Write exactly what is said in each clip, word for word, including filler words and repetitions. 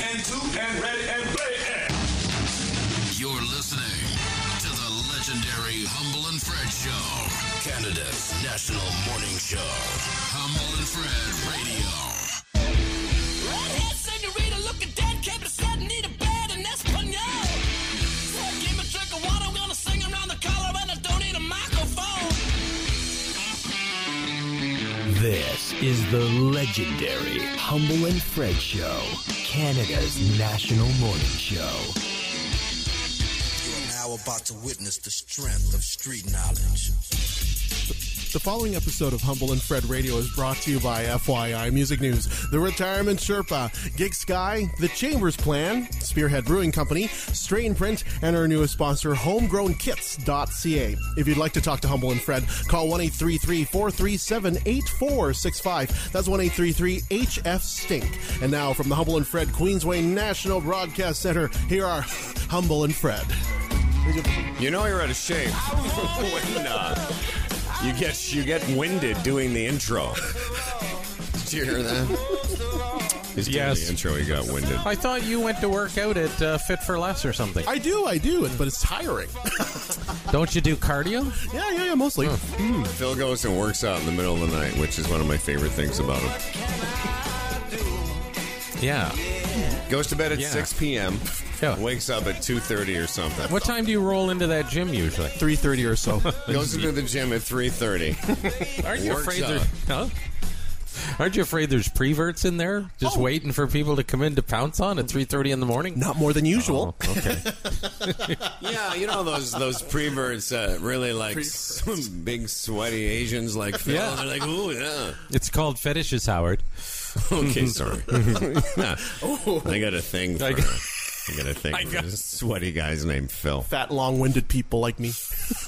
and two and ready and play. You're listening to the legendary Humble and Fred Show, Canada's national morning show. Humble and Fred Radio. Redhead senorita looking dead, kept it set, need a bed in Espanol. So give me a drink of water, I'm gonna sing around the collar, and I don't need a microphone. This is the legendary Humble and Fred Show, Canada's national morning show. You are now about to witness the strength of street knowledge. The following episode of Humble and Fred Radio is brought to you by F Y I Music News, The Retirement Sherpa, Gig Sky, The Chambers Plan, Spearhead Brewing Company, Strain Print, and our newest sponsor, homegrown kits dot c a. If you'd like to talk to Humble and Fred, call one eight three three, four three seven, eight four six five. That's one eight three three H F stink. And now from the Humble and Fred Queensway National Broadcast Center, here are Humble and Fred. You know you're out of shape when uh, you get you get winded doing the intro. Did you hear that? He's doing Yes. the intro. He got winded. I thought you went to work out at uh, Fit for Less or something. I do, I do, but it's tiring. Don't you do cardio? Yeah, yeah, yeah, mostly. Phil goes and works out in the middle of the night, which is one of my favorite things about him. Yeah. Goes to bed at Yeah. six p.m., Yeah. wakes up at two thirty or something. What time do you roll into that gym usually? three thirty or so. Goes into the gym at three thirty. Aren't you Works afraid out. there's huh? Aren't you afraid there's preverts in there just Oh. waiting for people to come in to pounce on at three thirty in the morning? Not more than usual. Oh, okay. Yeah, you know those those preverts uh, really like some big sweaty Asians like Phil. Yeah. They're like, ooh, yeah. It's called fetishes, Howard. Okay, sorry. Yeah. I got a thing for I I got- got, a thing I for got- this sweaty guys named Phil. Fat, long-winded people like me.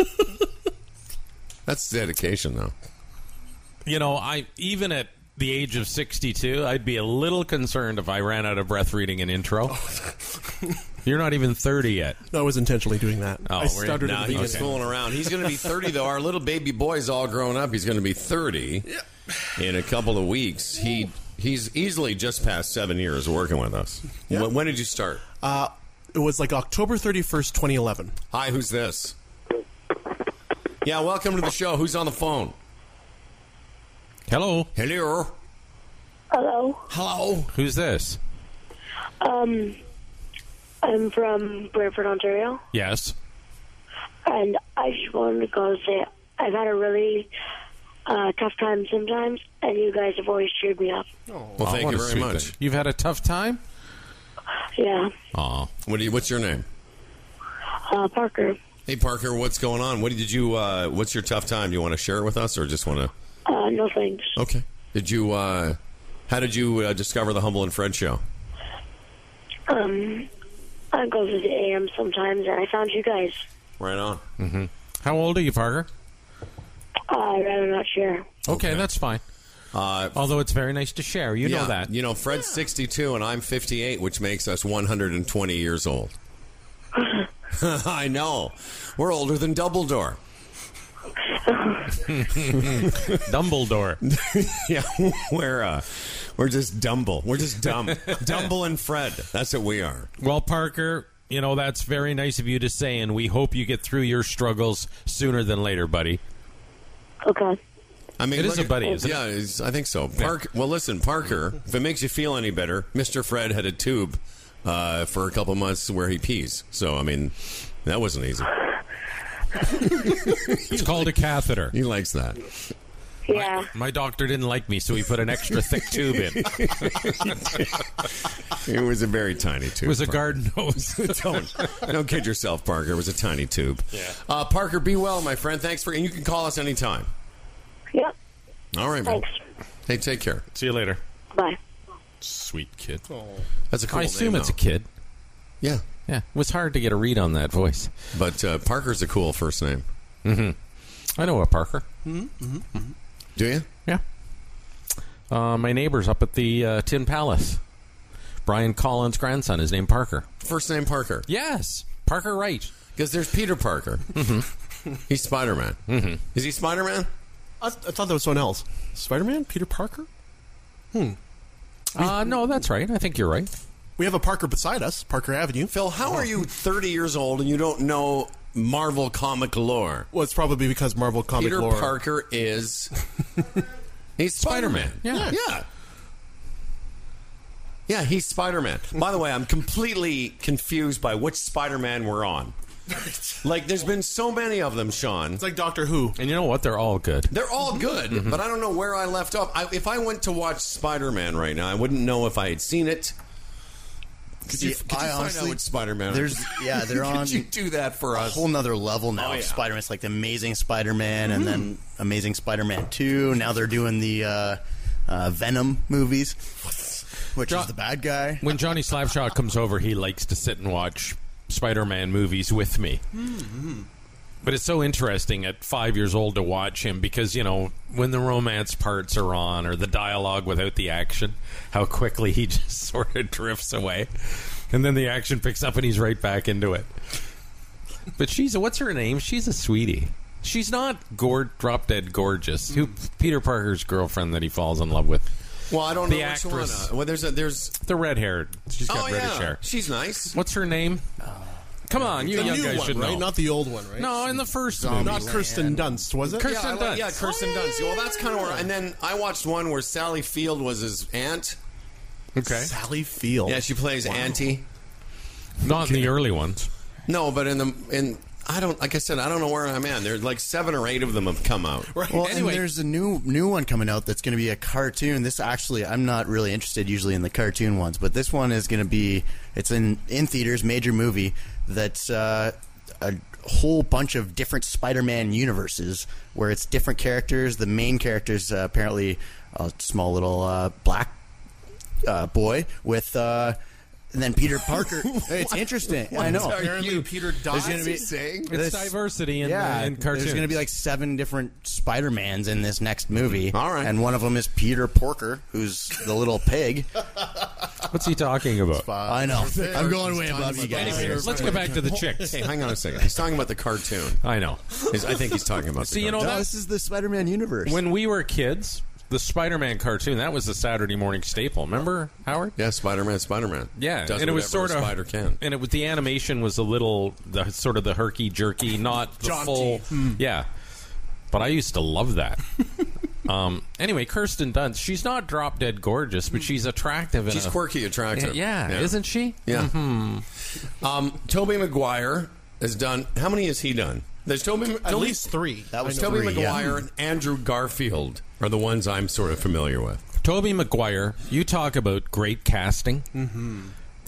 That's dedication, though. You know, I even at the age of sixty-two, I'd be a little concerned if I ran out of breath reading an intro. You're not even thirty yet. No, I was intentionally doing that. Oh, I we're- stuttered Now at the he was beginning. fooling around. He's going to be thirty, though. Our little baby boy's all grown up. He's going to be thirty in a couple of weeks. He He's easily just past seven years working with us. Yeah. When, when did you start? Uh, it was like October thirty-first, twenty eleven. Hi, who's this? Yeah, welcome to the show. Who's on the phone? Hello. Hello. Hello. Hello. Who's this? Um, I'm from Brantford, Ontario, Yes. and I just wanted to go say I've had a really uh, tough time sometimes, and you guys have always cheered me up. Well, Oh, thank what you a very sweet much. thing. You've had a tough time? Yeah. Oh. What do you, what's your name? Uh, Parker, Hey, Parker, what's going on? What did you? Uh, what's your tough time? Do you want to share it with us, or just want to? uh, no thanks. Okay. Did you? Uh, how did you uh, discover the Humble and Fred show? Um, I go to the A M sometimes, and I found you guys. Right on. Mm-hmm. How old are you, Parker? Uh, I'd rather not share. Okay, that's fine. Uh, Although it's very nice to share. You yeah, know that. You know, Fred's sixty-two and I'm fifty-eight, which makes us one hundred twenty years old. I know. We're older than Dumbledore. Dumbledore. Yeah, we're uh, we're just Dumble. We're just dumb. Dumble and Fred. That's what we are. Well, Parker, you know, that's very nice of you to say, and we hope you get through your struggles sooner than later, buddy. Okay. I mean, It is look a at- buddy, isn't it? yeah, it's- I think so. Park. Well, listen, Parker. If it makes you feel any better, Mister Fred had a tube uh, for a couple months where he pees. So, I mean, that wasn't easy. It's called a catheter. He likes that. Yeah. My doctor didn't like me, so he put an extra thick tube in. It was a very tiny tube. It was a Parker. garden hose. don't, don't kid yourself, Parker. It was a tiny tube. Yeah. Uh, Parker, be well, my friend. Thanks for, and you can call us anytime. Yep. All right, man. Thanks. Hey, take care. See you later. Bye. Sweet kid. That's a cool I assume name, it's a though. kid. Yeah, Yeah. It was hard to get a read on that voice. but uh, Parker's a cool first name. Mm-hmm. I know a Parker. Do you? Yeah. Uh, my neighbor's up at the uh, Tin Palace. Brian Collins' grandson is named Parker. First name Parker. Yes. Parker Wright. Because there's Peter Parker. Mm-hmm. He's Spider-Man. Mm-hmm. Is he Spider-Man? I, I thought that was someone else. Spider-Man? Peter Parker? Hmm. Uh, no, that's right. I think you're right. We have a Parker beside us, Parker Avenue. Phil, how are you thirty years old and you don't know Marvel comic lore? Well, it's probably because Marvel comic Peter lore. Parker is... he's Spider-Man. Yeah. Yeah. Yeah, he's Spider-Man. By the way, I'm completely confused by which Spider-Man we're on. Like, there's been so many of them, Sean. It's like Doctor Who. And you know what? They're all good. They're all good, Mm-hmm. but I don't know where I left off. I, if I went to watch Spider-Man right now, I wouldn't know if I had seen it. Could you, See, could you I find honestly- out which Spider-Man? There's yeah, they're on Could you do that for a us? whole nother level now Oh, of yeah. Spider-Man. It's like the Amazing Spider-Man and then Amazing Spider-Man two. Now they're doing the uh, uh, Venom movies, which Jo- is the bad guy. When Johnny Slapshot comes over, he likes to sit and watch Spider-Man movies with me. But it's so interesting at five years old to watch him because, you know, when the romance parts are on or the dialogue without the action, how quickly he just sort of drifts away. And then the action picks up and he's right back into it. But she's, a, what's her name? She's a sweetie. She's not gore, drop dead gorgeous. Who Peter Parker's girlfriend that he falls in love with. Well, I don't The know which actress. one. Uh, well, there's a there's. The red haired. She's got Oh reddish yeah, hair. she's nice. What's her name? Come on, you The young new guys one, should right? know. Not the old one, right? No, in the first Not movie. Kirsten Dunst, was it? Kirsten yeah, I like- Dunst. yeah, Kirsten Dunst. Well, that's kind of where. And then I watched one where Sally Field was his aunt. Okay. Sally Field. Yeah, she plays Auntie. Not in the early ones. No, but in the in I don't like I said I don't know where I'm at. There's like seven or eight of them have come out. Right. Well, Anyway. and there's a new new one coming out that's going to be a cartoon. This actually, I'm not really interested usually in the cartoon ones, but this one is going to be. It's in in theaters, major movie. That's uh, a whole bunch of different Spider-Man universes where it's different characters. The main character's uh, apparently a small little uh, black uh, boy with. Uh, And then Peter Parker. It's interesting. I know. Apparently Peter There's died. gonna be- saying? It's This- diversity in, yeah, uh, in cartoons. there's going to be like seven different Spider-Mans in this next movie. All right. And one of them is Peter Porker, who's the little pig. What's he talking about? I know. I'm going way above you guys. Anyway, let's get back to the chicks. Hey, hang on a second. He's talking about the cartoon. I know. He's- I think he's talking about. See, the you know, cartoon. No, that's this is the Spider-Man universe. when we were kids, the Spider-Man cartoon, that was the Saturday morning staple. Remember, Howard? Yeah, Spider-Man, Spider-Man. Yeah, Does and it was whatever sort a of spider can. and it was the animation was a little the sort of the herky jerky, not the Jaunty. full. Yeah, but I used to love that. um, anyway, Kirsten Dunst, she's not drop dead gorgeous, but she's attractive. In She's a, quirky, attractive. Yeah, isn't she? Yeah. Mm-hmm. Um, Tobey Maguire has done. How many has he done? There's Tobey. At Toby, least three. That was Tobey three, yeah. Maguire and Andrew Garfield are the ones I'm sort of familiar with. Tobey Maguire, you talk about great casting. Mm-hmm.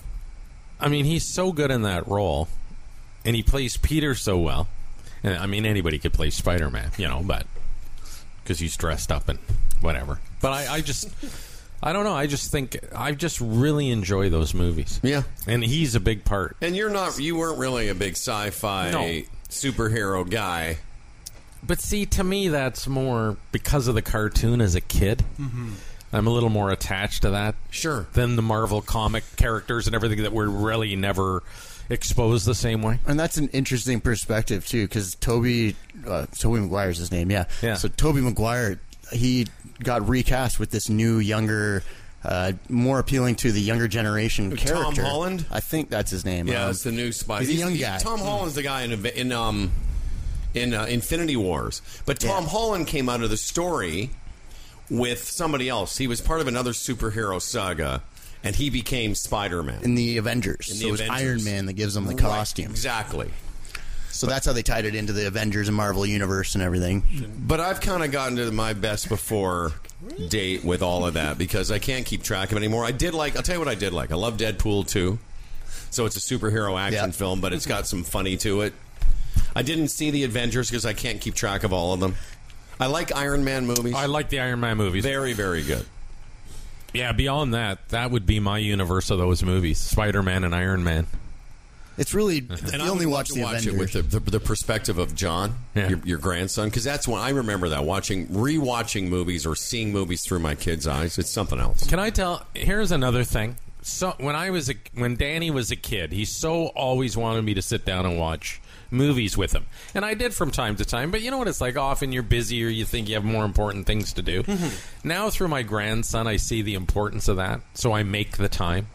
I mean, he's so good in that role, and he plays Peter so well. And I mean, anybody could play Spider-Man, you know, but because he's dressed up and whatever. But I, I just, I don't know. I just think I just really enjoy those movies. Yeah. and he's a big part. And you're not. You weren't really a big sci-fi No. superhero guy. But see, to me, that's more because of the cartoon as a kid. Mm-hmm. I'm a little more attached to that. Sure. Than the Marvel comic characters and everything that were really never exposed the same way. And that's an interesting perspective, too, because Toby, uh, Toby Maguire's his name, yeah. Yeah. So Toby Maguire, he got recast with this new, younger, uh, more appealing to the younger generation Tom character. Holland? I think that's his name. Yeah, Um, it's the new Spider. he's a young guy. Tom Holland's the guy in in um in uh, Infinity Wars, but Tom Yeah. Holland came out of the story with somebody else. He was part of another superhero saga, and he became Spider-Man. in the Avengers. In the so it was Avengers. Iron Man that gives them the Right, costume. exactly. So that's how they tied it into the Avengers and Marvel universe and everything. But I've kind of gotten to my best before date with all of that because I can't keep track of it anymore. I did like, I'll tell you what I did like. I love Deadpool two. So it's a superhero action Yeah. film, but it's got some funny to it. I didn't see the Avengers because I can't keep track of all of them. I like Iron Man movies. I like the Iron Man movies. Very, very good. Yeah, beyond that, that would be my universe of those movies: Spider-Man and Iron Man. It's really, if And you I only would love watch to the watch Avengers. it with the, the, the perspective of John, Yeah. your, your grandson, because that's when I remember that watching, rewatching movies or seeing movies through my kids' eyes. It's something else. Can I tell? Here's another thing. So when I was a, when Danny was a kid, he so always wanted me to sit down and watch movies with him, and I did from time to time. But you know what it's like? Often you're busy, or you think you have more important things to do. Now through my grandson, I see the importance of that, so I make the time.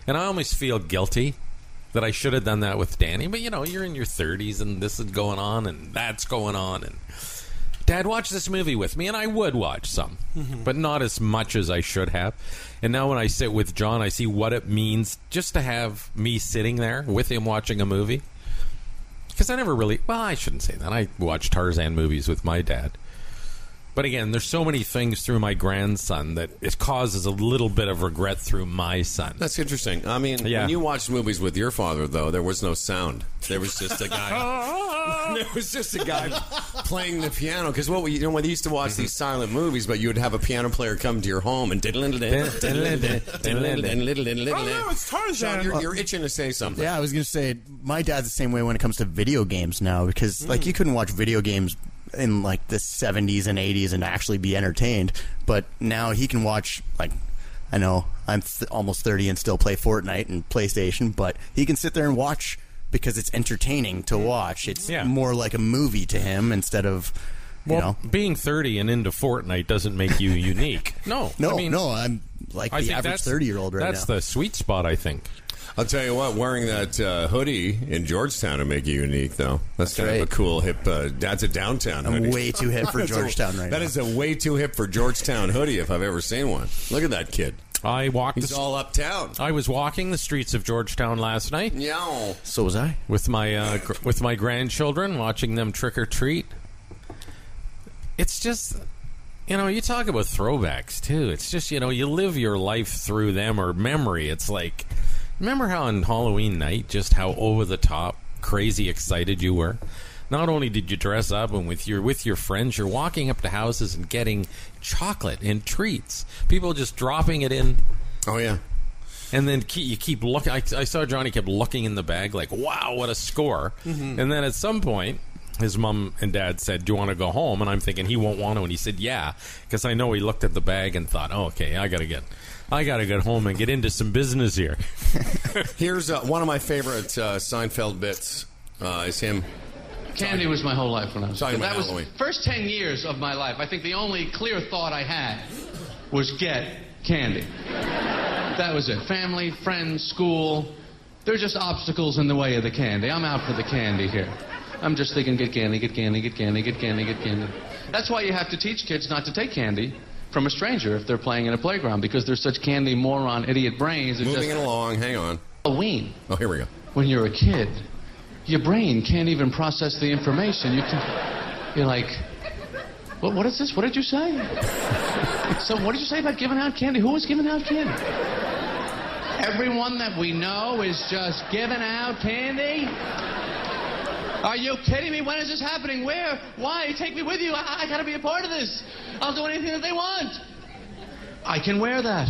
And I almost feel guilty that I should have done that with Danny. But, you know, you're in your thirties, and this is going on, and that's going on, and Dad, watch this movie with me, and I would watch some, mm-hmm. but not as much as I should have. And now when I sit with John, I see what it means just to have me sitting there with him watching a movie. Because I never really, well, I shouldn't say that. I watch Tarzan movies with my dad. But again, there's so many things through my grandson that it causes a little bit of regret through my son. That's interesting. I mean, yeah. when you watched movies with your father, though, there was no sound. There was just a guy. there was just a guy playing the piano. Because what we, you know, when they used to watch these silent movies, but you would have a piano player come to your home and diddle diddle it's Tarzan. You're, you're itching to say something. Yeah, I was going to say my dad's the same way when it comes to video games now, because like you couldn't watch video games in like the seventies and eighties and actually be entertained, but now he can watch, like, I know I'm th- almost thirty and still play Fortnite and PlayStation, but he can sit there and watch because it's entertaining to watch. It's yeah. more like a movie to him instead of, you well, know. Being thirty and into Fortnite doesn't make you unique. No. No, I mean, no, I'm like I the average thirty-year-old right that's now. That's the sweet spot, I think. I'll tell you what, wearing that uh, hoodie in Georgetown will make you unique, though. That's, that's kind right. of a cool, hip, uh, that's a downtown I'm hoodie. way too hip for Georgetown right that now. That is a way too hip for Georgetown hoodie if I've ever seen one. Look at that kid. I walked. He's the, all uptown. I was walking the streets of Georgetown last night. Yeah. So was I. With my, uh, gr- with my grandchildren, watching them trick-or-treat. It's just... You know, you talk about throwbacks, too. It's just, you know, you live your life through them or memory. It's like... Remember how on Halloween night, just how over-the-top, crazy excited you were? Not only did you dress up and with your with your friends, you're walking up to houses and getting chocolate and treats. People just dropping it in. Oh, yeah. And then keep, you keep looking. I, I saw Johnny kept looking in the bag like, wow, what a score. Mm-hmm. And then at some point, his mom and dad said, do you want to go home? And I'm thinking he won't want to. And he said, yeah, because I know he looked at the bag and thought, oh, okay, I got to get... I got to get home and get into some business here. Here's uh, one of my favorite uh, Seinfeld bits uh, is him. Candy was my whole life when I was talking about That Halloween. was first ten years of my life. I think the only clear thought I had was get candy. That was it. Family, friends, school. They're just obstacles in the way of the candy. I'm out for the candy here. I'm just thinking get candy, get candy, get candy, get candy, get candy. That's why you have to teach kids not to take candy from a stranger if they're playing in a playground, because they're such candy moron idiot brains. Moving just, it along, hang on. Halloween. Oh, here we go. When you're a kid, your brain can't even process the information. You can, you're like, what, what is this? What did you say? So what did you say about giving out candy? Who was giving out candy? Everyone that we know is just giving out candy? Are you kidding me? When is this happening? Where? Why? Take me with you. I, I gotta be a part of this. I'll do anything that they want. I can wear that.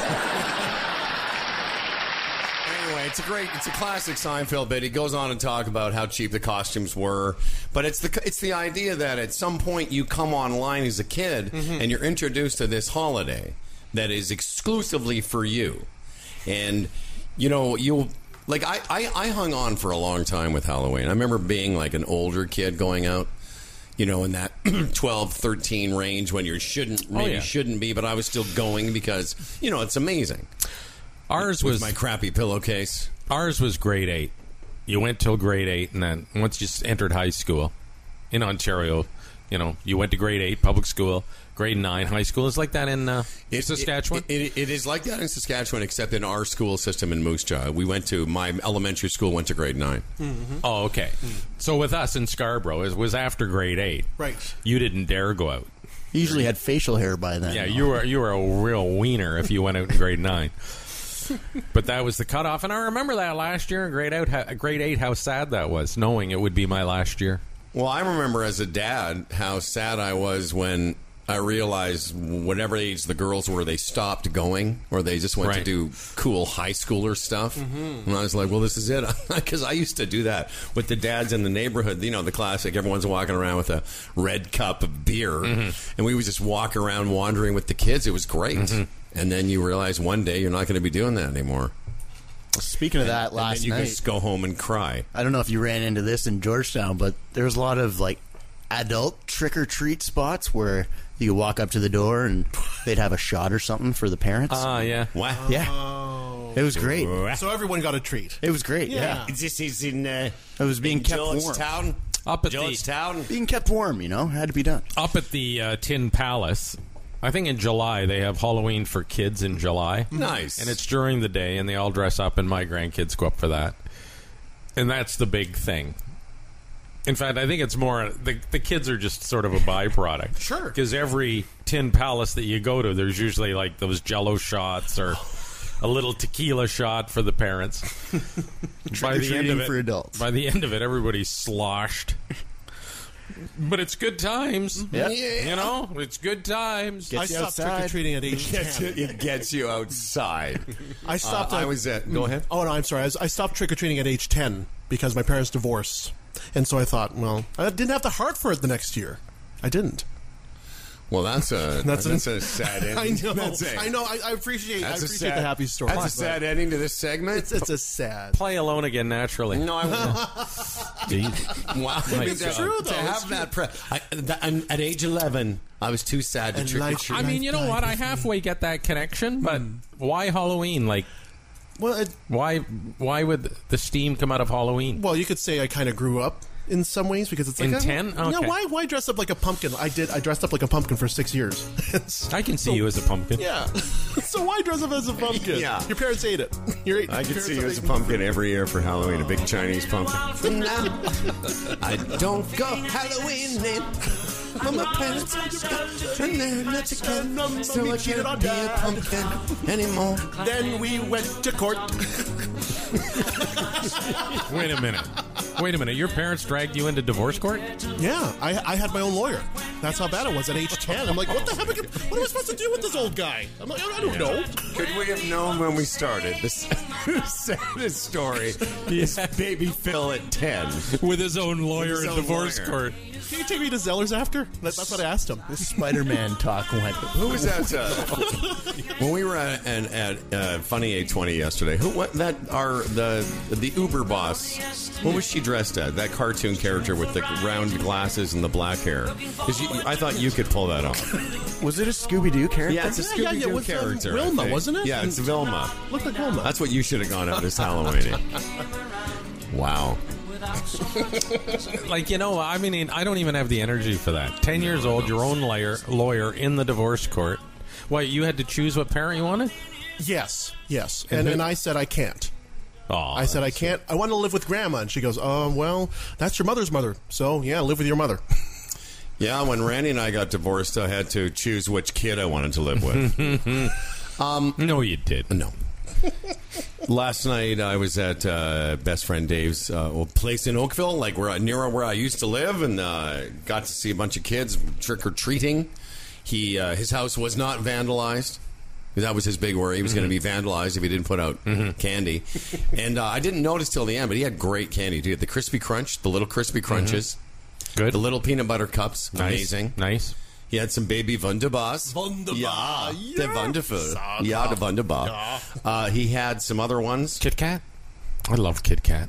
Anyway, it's a great, it's a classic Seinfeld bit. He goes on and talk about how cheap the costumes were, but it's the it's the idea that at some point you come online as a kid mm-hmm. and you're introduced to this holiday that is exclusively for you, and you know you'll. Like, I, I, I hung on for a long time with Halloween. I remember being, like, an older kid going out, you know, in that twelve, thirteen range when you shouldn't, maybe oh, yeah. shouldn't be, but I was still going because, you know, it's amazing. Ours with was... my crappy pillowcase. Ours was grade eight. You went till grade eight, and then once you entered high school in Ontario, you know, you went to grade eight, public school, grade nine, high school. It's like that in uh, it, Saskatchewan? It, it, it is like that in Saskatchewan, except in our school system in Moose Jaw. We went to, my elementary school went to grade nine. Mm-hmm. Oh, okay. Mm-hmm. So with us in Scarborough, it was after grade eight. Right. You didn't dare go out. You usually had facial hair by then. Yeah, you were you were a real wiener if you went out in grade nine. But that was the cutoff. And I remember that last year in grade eight, grade eight, how sad that was, knowing it would be my last year. Well, I remember as a dad how sad I was when I realized whatever age the girls were, they stopped going, or they just went right. to do cool high schooler stuff. Mm-hmm. And I was like, well, this is it. Because I used to do that with the dads in the neighborhood. You know, the classic, everyone's walking around with a red cup of beer. Mm-hmm. And we would just walk around wandering with the kids. It was great. Mm-hmm. And then you realize one day you're not going to be doing that anymore. Well, speaking of that, and, last and then you night, just go home and cry. I don't know if you ran into this in Georgetown, but there was a lot of, like, adult trick-or-treat spots where you could walk up to the door and they'd have a shot or something for the parents. Ah, uh, yeah. Wow. Yeah. It was great. So everyone got a treat. It was great, yeah. This is in... Uh, it was being kept warm. Georgetown? Up at Georgetown? Being kept warm, you know, had to be done. Up at the uh, Tin Palace, I think in July, they have Halloween for kids in July. Nice. And it's during the day, and they all dress up, and my grandkids go up for that. And that's the big thing. In fact, I think it's more, the, the kids are just sort of a byproduct. Sure. Because every Tin Palace that you go to, there's usually like those Jell-O shots or a little tequila shot for the parents. By the end of it, for adults. By the end of it, everybody's sloshed. But it's good times. Yeah. You know, it's good times. Gets I you stopped outside. trick-or-treating at age It gets, ten. you, it gets you outside. I stopped. Uh, at, I was at... Go ahead. Oh, no, I'm sorry. I, was, I stopped trick-or-treating at age ten because my parents divorced. And so I thought, well, I didn't have the heart for it the next year. I didn't. Well, that's a That's that's, an- a sad ending. I know. That's a, I know. I, I appreciate. I That's a appreciate sad, the happy story. That's a but sad ending to this segment. It's, it's a sad. Play Alone again naturally. No, I won't. Wow, I mean, It's to, true, to though. have It's that. Pre- I, that I'm, at age eleven, I was too sad to And trick or life- treat. I mean, you know what? I halfway get that connection, but why Halloween? Like, Well, it, why why would the steam come out of Halloween? well, you could say I kind of grew up in some ways because it's like In a- ten? Yeah. Okay. Why? Why dress up like a pumpkin? I did. I dressed up like a pumpkin for six years. It's- I can see you as a pumpkin. yeah. So why dress up as a pumpkin? Yeah. Your parents ate it. Your, I your could see you parents as a ate- pumpkin every year for Halloween, a big Chinese pumpkin. Now, I don't go Halloween. Well, my parents and they're not together, so I can't be a pumpkin anymore. Then we went to court. Wait a minute. Wait a minute. Your parents dragged you into divorce court? Yeah, I, I had my own lawyer. That's how bad it was at age ten. I'm like, what the heck? Am I- What am I supposed to do with this old guy? I'm like, I don't know. Could we have known when we started? This saddest story is baby Phil at ten. With his own lawyer With his in own divorce lawyer. court. Can you take me to Zeller's after? That, that's what I asked him. This Spider-Man talk went. Who was that? Uh, when we were at, at, at uh, Funny eight twenty yesterday, who what that our the the Uber boss? What was she dressed as? That cartoon character with the round glasses and the black hair? 'Cause you, I thought you could pull that off. Was it a Scooby-Doo character? Yeah, it's a Yeah, yeah, Scooby-Doo yeah, it was, um, character. I Wilma, think. wasn't it? Yeah, it's Vilma. Look like Wilma. That's what you should have gone out as Halloween. Wow. Like, you know, I mean, I don't even have the energy for that. Ten years old, your own lawyer, lawyer in the divorce court. Why, you had to choose what parent you wanted? Yes, yes. And, and I said I can't. Oh, I said I can't. I want to live with Grandma. And she goes, oh, well, that's your mother's mother. So, yeah, live with your mother. Yeah, when Randy and I got divorced, I had to choose which kid I wanted to live with. um, no, you did. No. Last night I was at uh, best friend Dave's uh, old place in Oakville, like where near where I used to live, and uh, got to see a bunch of kids trick or treating. He uh, his house was not vandalized. That was his big worry. He was mm-hmm. going to be vandalized if he didn't put out mm-hmm. candy. And uh, I didn't notice till the end, but he had great candy. He had the Crispy Crunch, the little Crispy Crunches, mm-hmm. good, the little peanut butter cups, nice. amazing, nice. He had some baby Wunderbars. Wunderbar. Yeah, Yeah. they're wonderful. Yeah, the Wunderbar. Yeah. Uh, he had some other ones. Kit Kat? I love Kit Kat.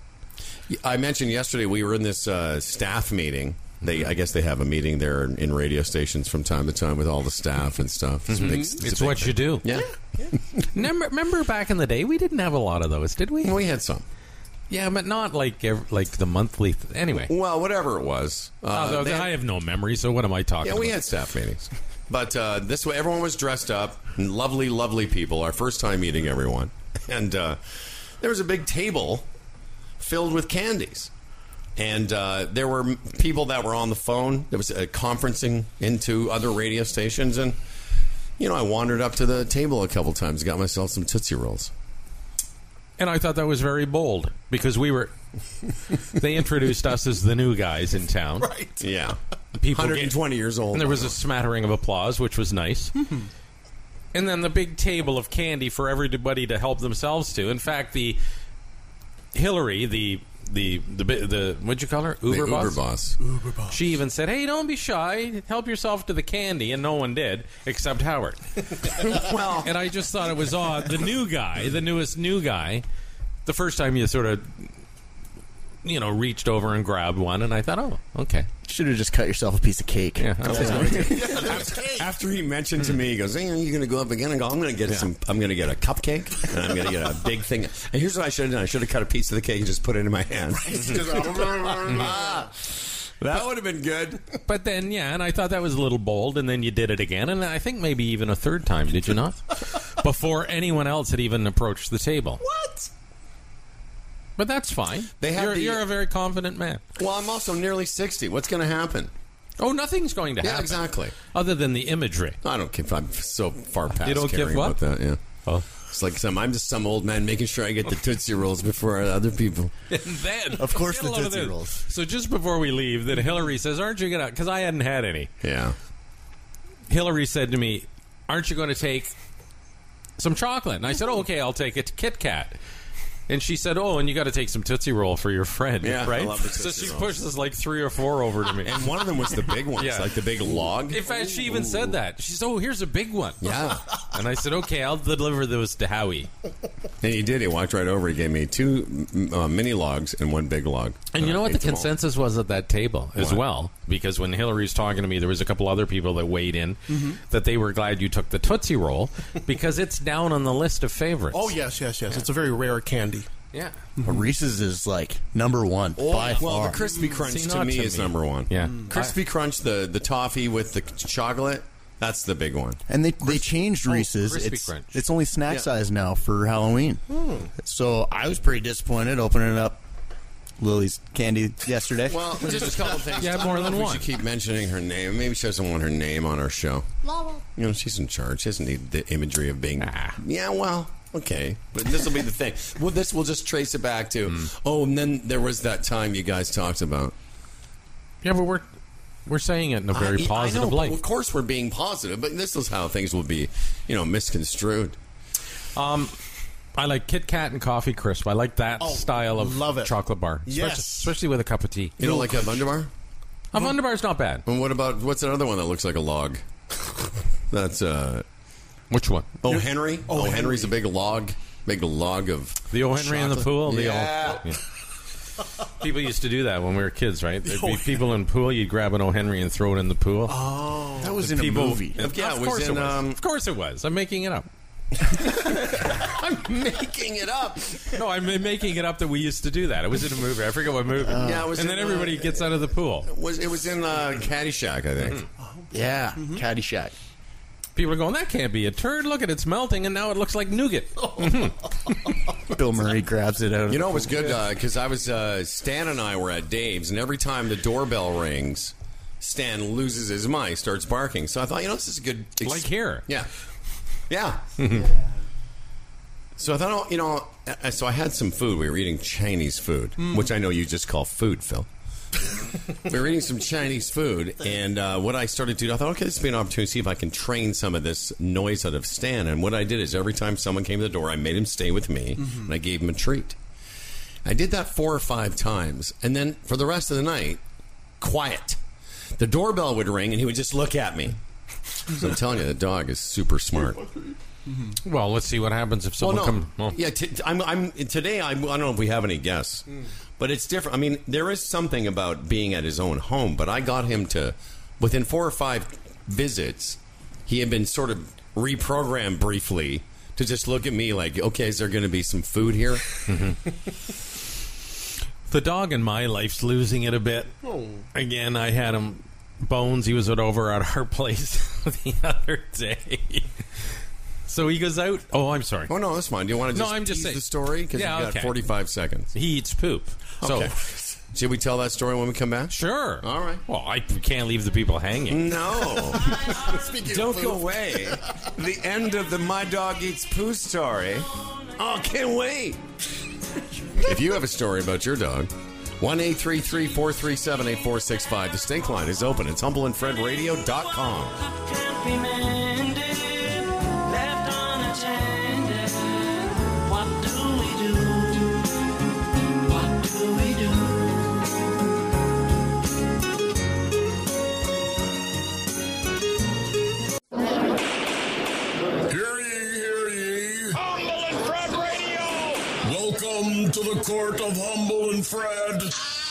I mentioned yesterday we were in this uh, staff meeting. They, I guess they have a meeting there in radio stations from time to time with all the staff and stuff. It's, Mm-hmm. big, it's, it's a big what thing. you do. Yeah. remember, remember back in the day, we didn't have a lot of those, did we? We had some. Yeah, but not like ev- like the monthly. Th- anyway. Well, whatever it was. Uh, oh, they I had- have no memory, so what am I talking Yeah, about? we had staff meetings. But uh, this way, everyone was dressed up. And lovely, lovely people. Our first time meeting everyone. And uh, there was a big table filled with candies. And uh, there were m- people that were on the phone. There was uh, conferencing into other radio stations. And, you know, I wandered up to the table a couple times, got myself some Tootsie Rolls. And I thought that was very bold because we were. They introduced us as the new guys in town. Right. Yeah. People one hundred twenty gave, years old. And there was a smattering of applause, which was nice. Mm-hmm. And then the big table of candy for everybody to help themselves to. In fact, the Hillary, the the the, the what'd you call her? Uber the boss? Uber boss. Uber boss. She even said, "Hey, don't be shy. Help yourself to the candy." And no one did, except Howard. Well, and I just thought it was odd. The new guy, the newest new guy, the first time you sort of you know, reached over and grabbed one, and I thought, oh, okay. Should have just cut yourself a piece of cake. Yeah, after, after he mentioned to me, he goes, hey, "Are you going to go up again?" I go, "I'm going to get Yeah. some. I'm going to get a cupcake, and I'm going to get a big thing." And here's what I should have done: I should have cut a piece of the cake and just put it in my hand. That would have been good. But then, yeah, and I thought that was a little bold, and then you did it again, and I think maybe even a third time, did you not? Before anyone else had even approached the table. What? But that's fine. They have you're, the- you're a very confident man. Well, I'm also nearly sixty. What's going to happen? Oh, nothing's going to Yeah, happen. exactly. Other than the imagery. I don't care if I'm so far past You don't caring give what? about that. Yeah. Oh. It's like some. I'm just some old man making sure I get the Tootsie Rolls before other people. And then, Of course get a the load of Tootsie this. Rolls. So just before we leave, then Hillary says, "Aren't you going to?" Because I hadn't had any. Yeah. Hillary said to me, "Aren't you going to take some chocolate?" And I said, "Oh, okay, I'll take it. Kit Kat." And she said, "Oh, and you got to take some Tootsie Roll for your friend, Yeah, I right?" love the so Tootsie she Rolls. pushes like three or four over to me. And one of them was the big ones, Yeah. like the big log. In fact, she even said that. She said, "Oh, here's a big one." Yeah. And I said, "Okay, I'll deliver those to Howie." And he did. He walked right over. He gave me two mm, uh, mini logs and one big log. And you Uh, know what ate the them all. consensus was at that table as What? well? Because when Hillary's talking to me, there was a couple other people that weighed in Mm-hmm. that they were glad you took the Tootsie Roll because it's down on the list of favorites. Oh, yes, yes, yes. It's a very rare candy. Yeah. Reese's is like number one by Well, far. the Crispy Crunch See, to not me to is me. number one. Yeah. Crispy Crunch, the, the toffee with the chocolate, that's the big one. And they they changed Reese's. Crispy it's Crunch. it's only snack Yeah. size now for Halloween. So I was pretty disappointed opening up Lily's candy yesterday. Well, just a couple things. Yeah, I don't more know than if one. We should keep mentioning her name. Maybe she doesn't want her name on our show. You know, she's in charge. She doesn't need the imagery of being. Ah. Yeah, well, okay. But this will be the thing. Well, this will just trace it back to. Oh, and then there was that time you guys talked about. Yeah, but we're we're saying it in a very I- positive I know, light. Of course, we're being positive, but this is how things will be, you know, misconstrued. Um, I like Kit Kat and Coffee Crisp. I like that Oh, style of love it. chocolate bar. Yes. Especially, especially with a cup of tea. You don't like a Wunderbar? A Wunderbar's not bad. And what about what's that other one that looks like a log? That's uh Which one? Oh Henry. Oh, Oh, Henry's a Henry. big log, big log of The O. Henry in the chocolate. pool? The Yeah. all, yeah. People used to do that when we were kids, right? There'd be Oh, people in the pool, you'd grab an O. Henry and throw it in the pool. Oh. that was in People- a movie. Of, Yeah, of it was course in, it was. um, Of course it was. I'm making it up. I'm making it up. No, I'm making it up that we used to do that. It was in a movie. I forget what movie. Yeah, it was and in, then everybody uh, gets out of the pool. It was it was in uh, Caddyshack, I think. Yeah, Caddyshack. People are going, that can't be a turd. Look at it, it's melting, and now it looks like nougat. Bill Murray grabs it out. Of You know, it was good because I was uh, Stan and I were at Dave's, and every time the doorbell rings, Stan loses his mind, starts barking. So I thought, you know, this is a good. Ex- Like here. Yeah, yeah. So I thought, oh, you know, uh, so I had some food. We were eating Chinese food, which I know you just call food, Phil. We were eating some Chinese food, and uh, what I started to do, I thought, okay, this would be an opportunity to see if I can train some of this noise out of Stan. And what I did is every time someone came to the door, I made him stay with me, and I gave him a treat. I did that four or five times, and then for the rest of the night, quiet. The doorbell would ring, and he would just look at me. So I'm telling you, the dog is super smart. Well, let's see what happens if Well, someone no, comes. Well, yeah. T- I'm, I'm today. I'm, I don't know if we have any guests, but it's different. I mean, there is something about being at his own home. But I got him to, within four or five visits, he had been sort of reprogrammed briefly to just look at me like, okay, is there going to be some food here? the dog in my life's losing it a bit. Again, I had him, Bones, he was over at our place the other day. So he goes out. Oh, I'm sorry. Oh no, that's fine. Do you want to No, just I'm just tease saying- the story because Yeah, you've got okay. forty-five seconds. He eats poop. Okay. So, Should we tell that story when we come back? sure. All right. Well, I can't leave the people hanging. No. Don't go away. The end of the My Dog Eats Poo story. Oh, can't wait. If you have a story about your dog, one eight three three, four three seven, eight four six five. The stink line is open. It's humble and fred radio dot com. Can't be mended, left unattended. What do we do? What do we do? Hear ye, hear ye. Humble and Fred Radio. Welcome to the court of Humble and Fred.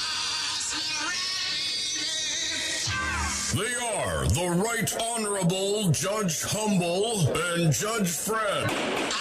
They are the Right Honorable Judge Humble and Judge Fred.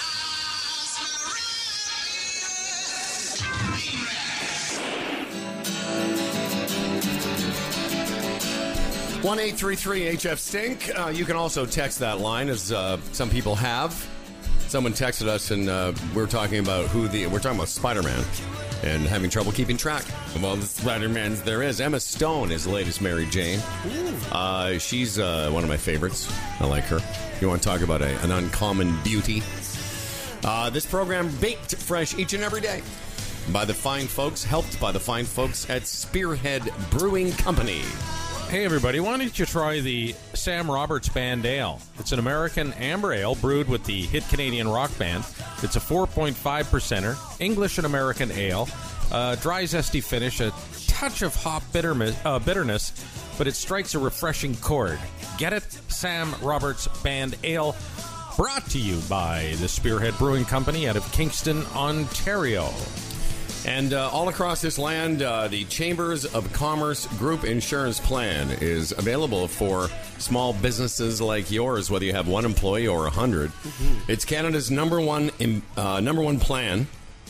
one eight three three H F Stink. Uh, you can also text that line, as uh, some people have. Someone texted us, and uh, we we're talking about who the we're talking about Spider-Man and having trouble keeping track of all the Spider-Mans there is. Emma Stone is the latest Mary Jane. Uh, she's uh, one of my favorites. I like her. You want to talk about a, an uncommon beauty? Uh, this program baked fresh each and every day by the fine folks, helped by the fine folks at Spearhead Brewing Company. Hey, everybody, why don't you try the Sam Roberts Band Ale? It's an American amber ale brewed with the hit Canadian rock band. It's a four point five percenter, English and American ale, uh, dry, zesty finish, a touch of hop bitter, uh, bitterness, but it strikes a refreshing chord. Get it? Sam Roberts Band Ale, brought to you by the Spearhead Brewing Company out of Kingston, Ontario. And uh, all across this land, uh, the Chambers of Commerce Group Insurance Plan is available for small businesses like yours, whether you have one employee or a hundred. Mm-hmm. It's Canada's number one uh, number one plan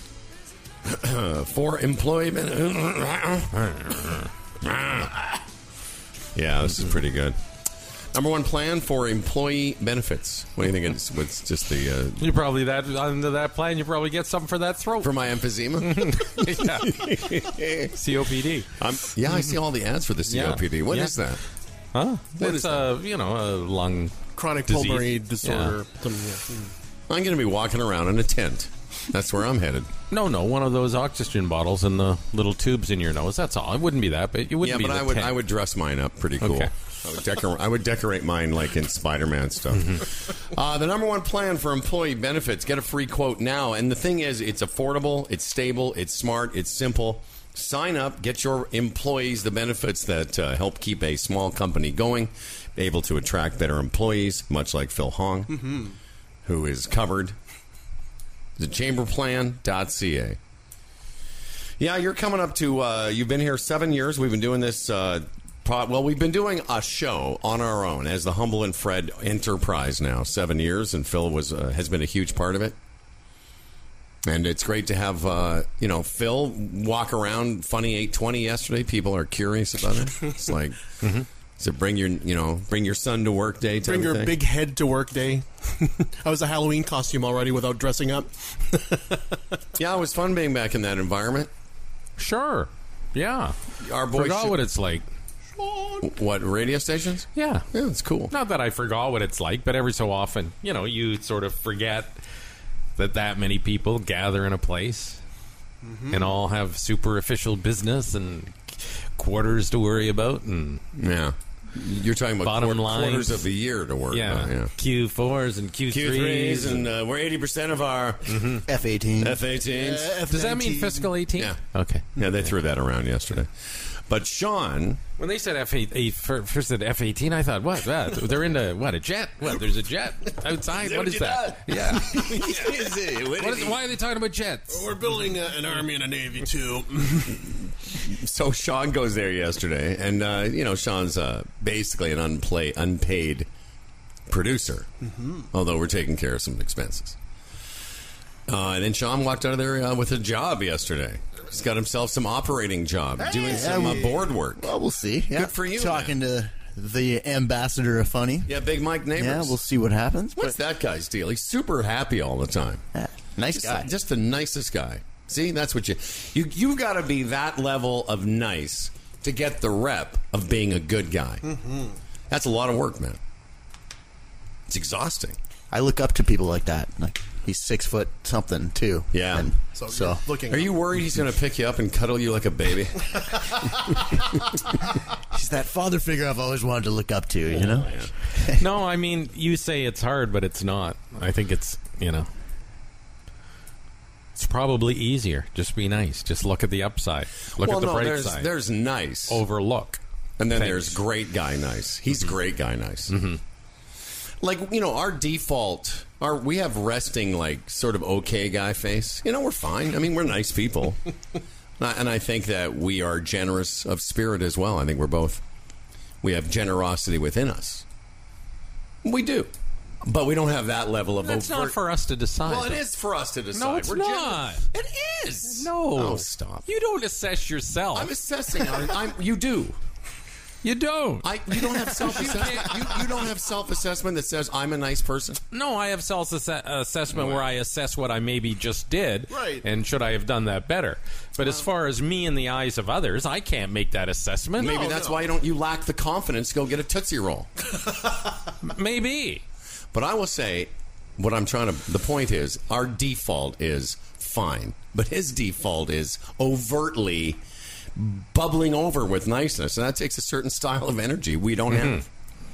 for employee. Yeah, this is pretty good. Number one plan for employee benefits. What do you think it's with just the... Uh, you probably, that under that plan, you probably get something for that throat. For my emphysema? Yeah. C O P D. Um, yeah, I see all the ads for the C O P D. Yeah. What yeah. is that? Huh? What it's is a, that? you know, a lung Chronic disease. pulmonary disorder. Yeah. Yeah. I'm going to be walking around in a tent. That's where I'm headed. No, no, one of those oxygen bottles and the little tubes in your nose. That's all. It wouldn't be that, but it wouldn't yeah, be but the I would tent. I would dress mine up pretty cool. Okay. I would, decor- I would decorate mine like in Spider-Man stuff. Mm-hmm. Uh, the number one plan for employee benefits. Get a free quote now. And the thing is, it's affordable, it's stable, it's smart, it's simple. Sign up, get your employees the benefits that uh, help keep a small company going, be able to attract better employees, much like Phil Hong, mm-hmm. who is covered. The chamberplan dot c a. Yeah, you're coming up to, uh, you've been here seven years. We've been doing this, uh, pro- well, we've been doing a show on our own as the Humble and Fred enterprise now, seven years, and Phil was uh, has been a huge part of it. And it's great to have, uh, you know, Phil walk around Funny eight twenty yesterday. People are curious about it. It's like, mm-hmm. so bring your, you know, bring your son to work day. Bring your thing. big head to work day. I was a Halloween costume already without dressing up. Yeah, it was fun being back in that environment. Sure. Yeah. Our boy forgot sh- what it's like. What, radio stations? Yeah. Yeah, it's cool. Not that I forgot what it's like, but every so often, you know, you sort of forget that that many people gather in a place mm-hmm. and all have super official business and quarters to worry about. And yeah. You're talking about bottom quarter, lines. quarters of the year to work. Yeah. About, yeah. Q fours and Q threes. Q threes, and uh, we're eighty percent of our mm-hmm. F eighteen. F eighteens. Uh, F Does that mean fiscal eighteen? Yeah. Okay. Yeah, they threw that around yesterday. But Sean... When they said F eighteen, first said F eighteen, I thought, what? What? They're into, what, a jet? What, there's a jet outside? What is that? Yeah. What is, why are they talking about jets? We're building a, an army and a navy, too. So Sean goes there yesterday, and, uh, you know, Sean's uh, basically an unplay, unpaid producer, mm-hmm. although we're taking care of some expenses. Uh, and then Sean walked out of there uh, with a job yesterday. He's got himself some operating job, hey, doing some uh, board work. Well, we'll see. Yeah. Good for you. Talking man. to the ambassador of funny. Yeah, Big Mike Neighbors. Yeah, we'll see what happens. What's but, that guy's deal? He's super happy all the time. Yeah, nice just, guy. Just the nicest guy. See, that's what you... You you got to be that level of nice to get the rep of being a good guy. Mm-hmm. That's a lot of work, man. It's exhausting. I look up to people like that. Like, he's six foot something, too. Yeah. And so, so looking are you worried he's going to pick you up and cuddle you like a baby? He's that father figure I've always wanted to look up to, you know? Oh, yeah. No, I mean, you say it's hard, but it's not. I think it's, you know... It's probably easier. Just be nice. Just look at the upside. Look well, at the no, bright there's, side. There's nice. Overlook. And then things. There's great guy nice. He's mm-hmm. great guy nice. Mm-hmm. Like, you know, our default Our, we have resting, like, sort of okay guy face. You know, we're fine. I mean, we're nice people. And I think that we are generous of spirit as well. I think we're both. We have generosity within us. We do. But we don't have that level of That's overt... not for us to decide. Well, it is for us to decide. No, it's We're not. gener- It is. No. Oh, stop. You don't assess yourself. I'm assessing. I'm, I'm, you do. You don't. I, you don't have self-assessment. you, you don't have self-assessment that says I'm a nice person. No, I have self-assessment where I assess what I maybe just did, right? And should I have done that better? But as far as me in the eyes of others, I can't make that assessment. Maybe No, that's no. why you don't. You lack the confidence to go get a Tootsie Roll. Maybe. But I will say, what I'm trying to. The point is, our default is fine, but his default is overtly bubbling over with niceness, and that takes a certain style of energy we don't Mm-hmm. have.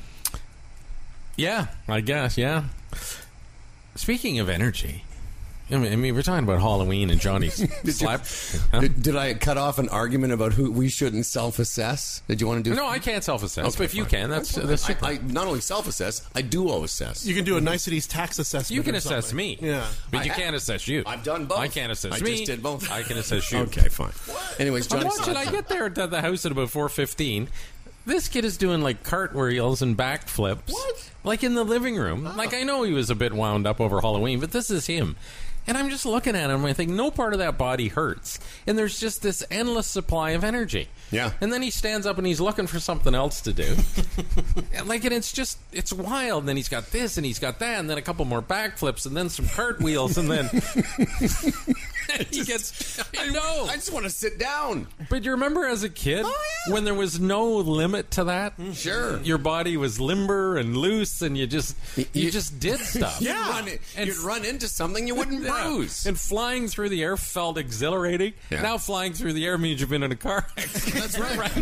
Yeah, I guess, yeah. Speaking of energy, I mean, I mean we're talking about Halloween and Johnny's slap. Huh? Did, did I cut off an argument about who we shouldn't self-assess? Did you want to do? No, I can't self-assess, Okay, but if you fine. can, that's, that's I, super. I not only self-assess, I do-assess. You can do a niceties tax assessment. You can or assess something. me, Yeah. but I you have. can't assess you. I've done both. I can't assess I me. just did both. I can assess you. Okay, fine. Anyways, I'm Johnny. watching. I get there to the house at about four fifteen. This kid is doing like cartwheels and backflips. What? Like in the living room. Oh. Like I know he was a bit wound up over Halloween, but this is him. And I'm just looking at him and I think no part of that body hurts. And there's just this endless supply of energy. Yeah. And then he stands up and he's looking for something else to do. And like, and it's just, it's wild. And then he's got this and he's got that and then a couple more backflips and then some cartwheels and then he gets, I know. I just want to sit down. But you remember as a kid Oh, yeah. when there was no limit to that? Sure. Your body was limber and loose and you just you, You- just did stuff. You'd run, And- you'd run into something you wouldn't Yeah. bruise. And flying through the air felt exhilarating. Yeah. Now flying through the air means you've been in a car accident. That's right.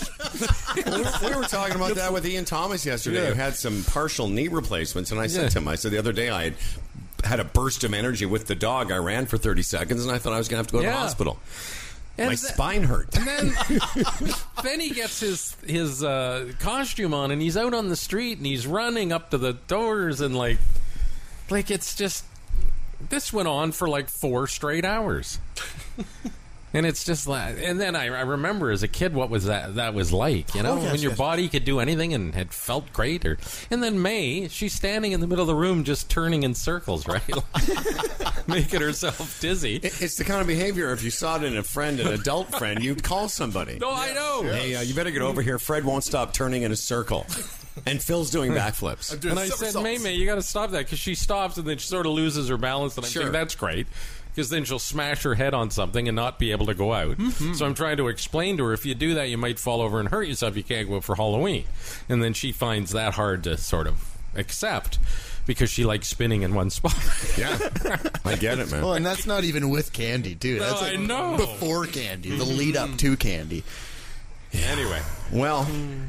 we, we were talking about that with Ian Thomas yesterday, Yeah. who had some partial knee replacements, and I said Yeah. to him, I said the other day I had had a burst of energy with the dog. I ran for thirty seconds, and I thought I was going to have to go to Yeah. the hospital. And My th- spine hurt. And then, then he gets his his uh, costume on, and he's out on the street, and he's running up to the doors, and like, like it's just this went on for like four straight hours, and it's just like, and then I, I remember as a kid what was that that was like, you know, Oh, yes, when your yes. body could do anything and had felt great, or and then May, she's standing in the middle of the room just turning in circles, right, making herself dizzy. It- It's the kind of behavior, if you saw it in a friend, an adult friend, you'd call somebody. No, I know. Hey, uh, you better get over here. Fred won't stop turning in a circle. And Phil's doing backflips. doing And I said, somersaults. May May, you got to stop that because she stops and then she sort of loses her balance. And I'm Sure. thinking that's great because then she'll smash her head on something and not be able to go out. So I'm trying to explain to her if you do that, you might fall over and hurt yourself. You can't go out for Halloween. And then she finds that hard to sort of accept because she likes spinning in one spot. Yeah. I get it, man. Well, and that's not even with candy, too. No, That's like I know. before candy, the lead up to candy. Anyway. Well,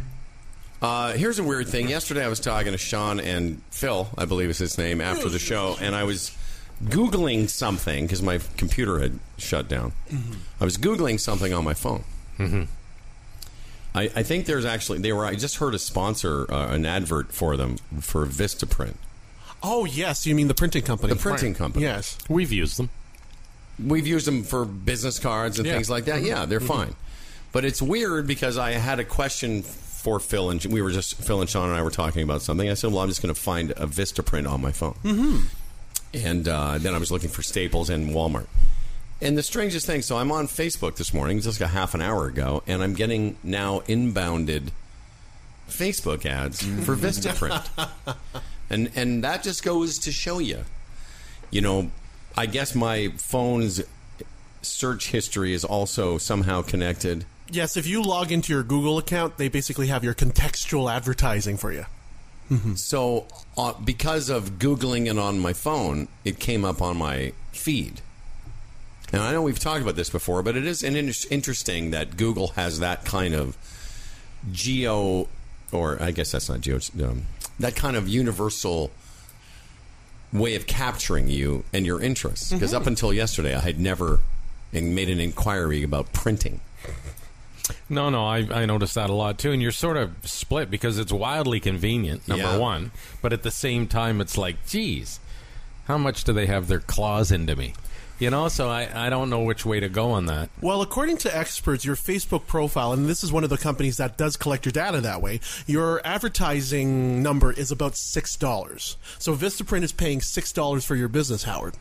uh, here's a weird thing. Yesterday I was talking to Sean and Phil, I believe is his name, after the show, and I was Googling something because my computer had shut down. Mm-hmm. I was Googling something on my phone. Mm-hmm. I, I think there's actually, they were, I just heard a sponsor, uh, an advert for them for Vistaprint. Oh, yes. You mean the printing company? The printing company. Yes. We've used them. We've used them for business cards and Yeah. things like that. Yeah, they're fine. But it's weird because I had a question for Phil, and we were just Phil and Sean and I were talking about something. I said, "Well, I'm just going to find a Vistaprint on my phone." Mm-hmm. And uh, then I was looking for Staples and Walmart. And the strangest thing, so I'm on Facebook this morning, just a half an hour ago, and I'm getting now inbounded Facebook ads for Vistaprint. and and that just goes to show you, you know, I guess my phone's search history is also somehow connected. Yes, if you log into your Google account, they basically have your contextual advertising for you. So uh, because of Googling it on my phone, it came up on my feed. And I know we've talked about this before, but it is an in- interesting that Google has that kind of geo, or I guess that's not geo, um, that kind of universal way of capturing you and your interests. Because up until yesterday, I had never made an inquiry about printing. No, no, I, I noticed that a lot too. And you're sort of split because it's wildly convenient, number Yeah. one. But at the same time, it's like, geez, How much do they have their claws into me? You know, so I, I don't know which way to go on that. Well, according to experts, your Facebook profile, and this is one of the companies that does collect your data that way, your advertising number is about six dollars. So Vistaprint is paying six dollars for your business, Howard.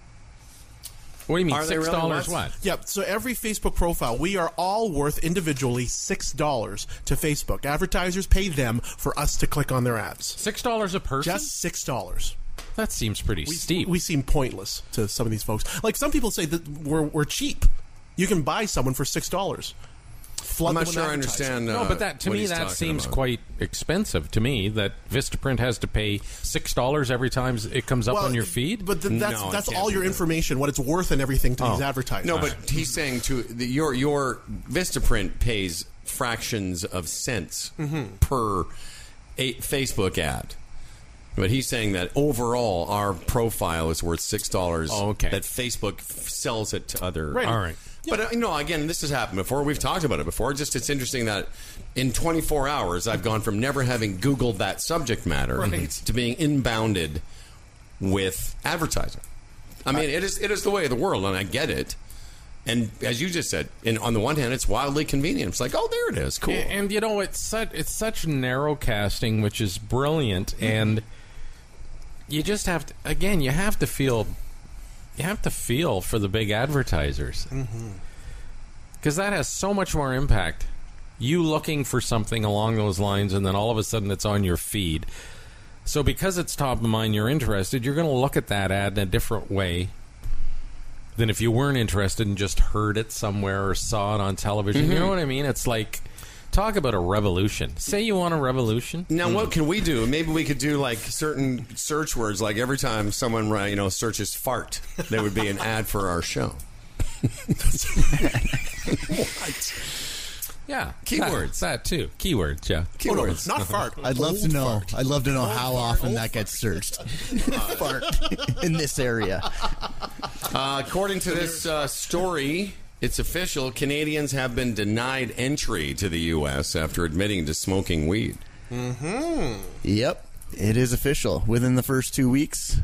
What do you mean, Are they six dollars really what? Yep, so every Facebook profile, we are all worth individually six dollars to Facebook. Advertisers pay them for us to click on their ads. six dollars a person? Just six dollars. That seems pretty we, steep. We seem pointless to some of these folks. Like, some people say that we're, we're cheap. You can buy someone for six dollars. I'm not sure I understand. Uh, no, but that to what me he's that talking seems about. quite expensive to me. That Vistaprint has to pay six dollars every time it comes up Well, on your feed. But th- that's No, it that's can't all be your that. information, what it's worth and everything to Oh. these advertisers. No, but he's saying to the, your your Vistaprint pays fractions of cents Mhm. per a Facebook ad. But he's saying that overall, our profile is worth six dollars. Oh, okay. That Facebook f- sells it to other. Right. All right. But uh, you know, again, this has happened before. We've talked about it before. Just it's interesting that in twenty-four hours, I've gone from never having Googled that subject matter Right. to being inbounded with advertising. I mean, it is it is the way of the world, and I get it. And as you just said, in, on the one hand, it's wildly convenient. It's like, oh, there it is, cool. And, and, you know, it's such it's such narrow casting, which is brilliant, and you just have to again, you have to feel, you have to feel for the big advertisers, because that has so much more impact. You looking for something along those lines, and then all of a sudden it's on your feed. So because it's top of mind, you're interested, you're going to look at that ad in a different way than if you weren't interested and just heard it somewhere or saw it on television. You know what I mean? It's like, talk about a revolution. Say you want a revolution. Now, what can we do? Maybe we could do like certain search words, like every time someone uh, you know searches "fart," there would be an ad for our show. What? Yeah. Keywords. That, that too. Keywords, yeah. Oh, no, Keywords. not fart. I'd love to Old know. fart. I'd love to know Old how fart, often old that gets searched. Fart. In this area. Uh, according to this uh, story, it's official. Canadians have been denied entry to the U S after admitting to smoking weed. Mm-hmm. Yep, it is official. Within the first two weeks,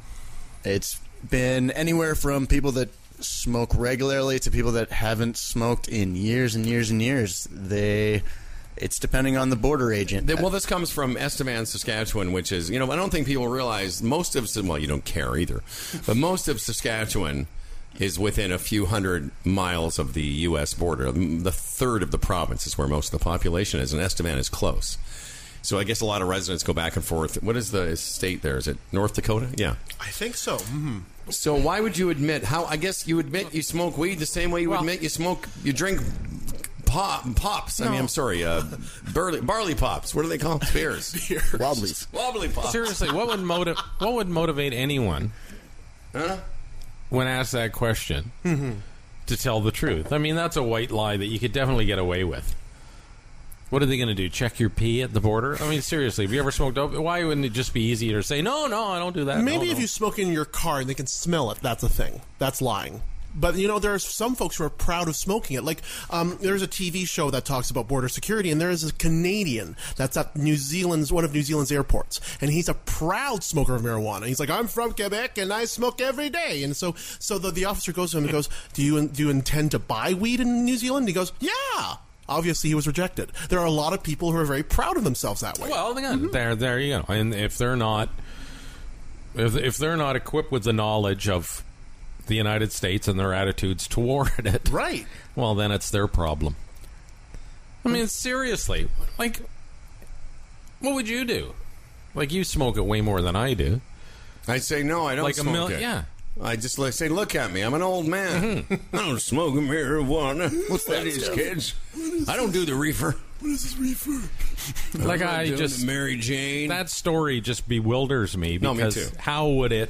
it's been anywhere from people that smoke regularly to people that haven't smoked in years and years and years. They, it's depending on the border agent. Well, this comes from Estevan, Saskatchewan, which is, you know, I don't think people realize most of, well, you don't care either, but most of Saskatchewan is within a few hundred miles of the U S border. The third of the province is where most of the population is, and Estevan is close. So I guess a lot of residents go back and forth. What is the state there? Is it North Dakota? Yeah. I think so. Mm-hmm. So why would you admit, how, I guess you admit you smoke weed the same way you Well- admit you smoke, you drink pop, pops. I mean, I'm sorry, uh, barley, barley pops. What do they call them? Beers. Wobblies. Wobbly pops. Seriously, what would motiv- what would motivate anyone Huh? when asked that question to tell the truth? I mean, that's a white lie that you could definitely get away with. What are they going to do? Check your pee at the border? I mean, seriously, have you ever smoked dope? Why wouldn't it just be easier to say, no, no, I don't do that? Maybe no, if no. you smoke in your car and they can smell it, that's a thing. That's lying. But, you know, there's some folks who are proud of smoking it. Like, um, there's a T V show that talks about border security, and there is a Canadian that's at New Zealand's, one of New Zealand's airports, and he's a proud smoker of marijuana. He's like, I'm from Quebec, and I smoke every day. And so so the, the officer goes to him and goes, do you, do you intend to buy weed in New Zealand? And he goes, yeah. Obviously, he was rejected. There are a lot of people who are very proud of themselves that way. Well, again, there, there you go. And if they're not, if if they're not equipped with the knowledge of the United States and their attitudes toward it, Right. well, then it's their problem. I mean, seriously, like, what would you do? Like, you smoke it way more than I do. I say no, I don't Like a smoke mil- it. yeah. I just like, say, look at me. I'm an old man. Mm-hmm. I don't smoke marijuana. What's that, is, kids? I don't do the reefer. What is this reefer? Like, I'm not I doing just the Mary Jane. that story just bewilders me No, me because too. how would it?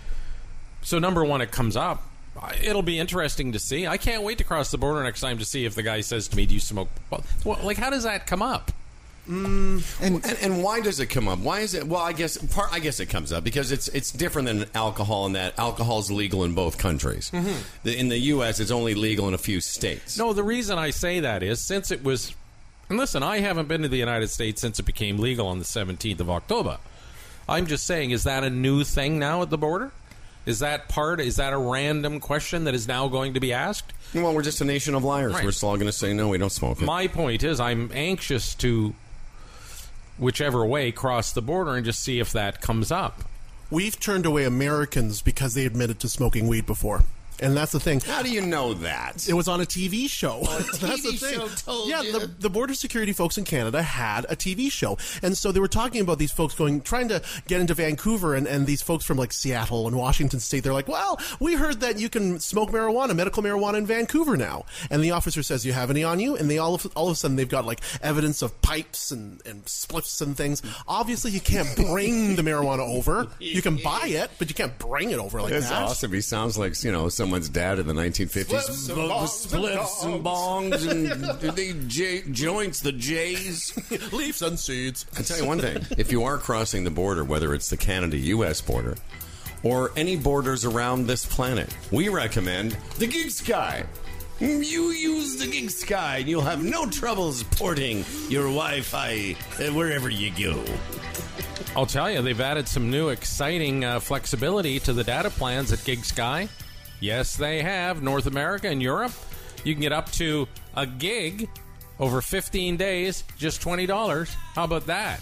So number one, it comes up. It'll be interesting to see. I can't wait to cross the border next time to see if the guy says to me, "Do you smoke?" Well, like, how does that come up? And, and and why does it come up? Why is it? Well, I guess part. I guess it comes up because it's it's different than alcohol in that alcohol is legal in both countries. The, in the U S, it's only legal in a few states. No, the reason I say that is since it was. And listen, I haven't been to the United States since it became legal on the seventeenth of October. I'm just saying, is that a new thing now at the border? Is that part, is that a random question that is now going to be asked? Well, we're just a nation of liars. Right. We're still going to say, no, we don't smoke it. My point is, I'm anxious to, whichever way, cross the border and just see if that comes up. We've turned away Americans because they admitted to smoking weed before. And that's the thing. How do you know that? It was on a T V show. Oh, a T V that's the thing. show told yeah, you. the, the border security folks in Canada had a T V show. And so they were talking about these folks going, trying to get into Vancouver, and, and these folks from like Seattle and Washington State, they're like, well, we heard that you can smoke marijuana, medical marijuana in Vancouver now. And the officer says, do you have any on you? And they all of, all of a sudden, they've got like evidence of pipes and, and spliffs and things. Obviously, you can't bring the marijuana over. You can buy it, but you can't bring it over like That's that. awesome. He sounds like, you know, someone's dad in the nineteen fifties. Spliffs and bongs and Spliffs and bongs and the J- joints, the J's. Leaves and seeds. I'll tell you one thing. If you are crossing the border, whether it's the Canada-U S border or any borders around this planet, we recommend the Gig Sky. You use the Gig Sky and you'll have no troubles porting your Wi-Fi wherever you go. I'll tell you, they've added some new exciting uh, flexibility to the data plans at Gig Sky. Yes, they have. North America and Europe, you can get up to a gig over fifteen days, just twenty dollars. How about that?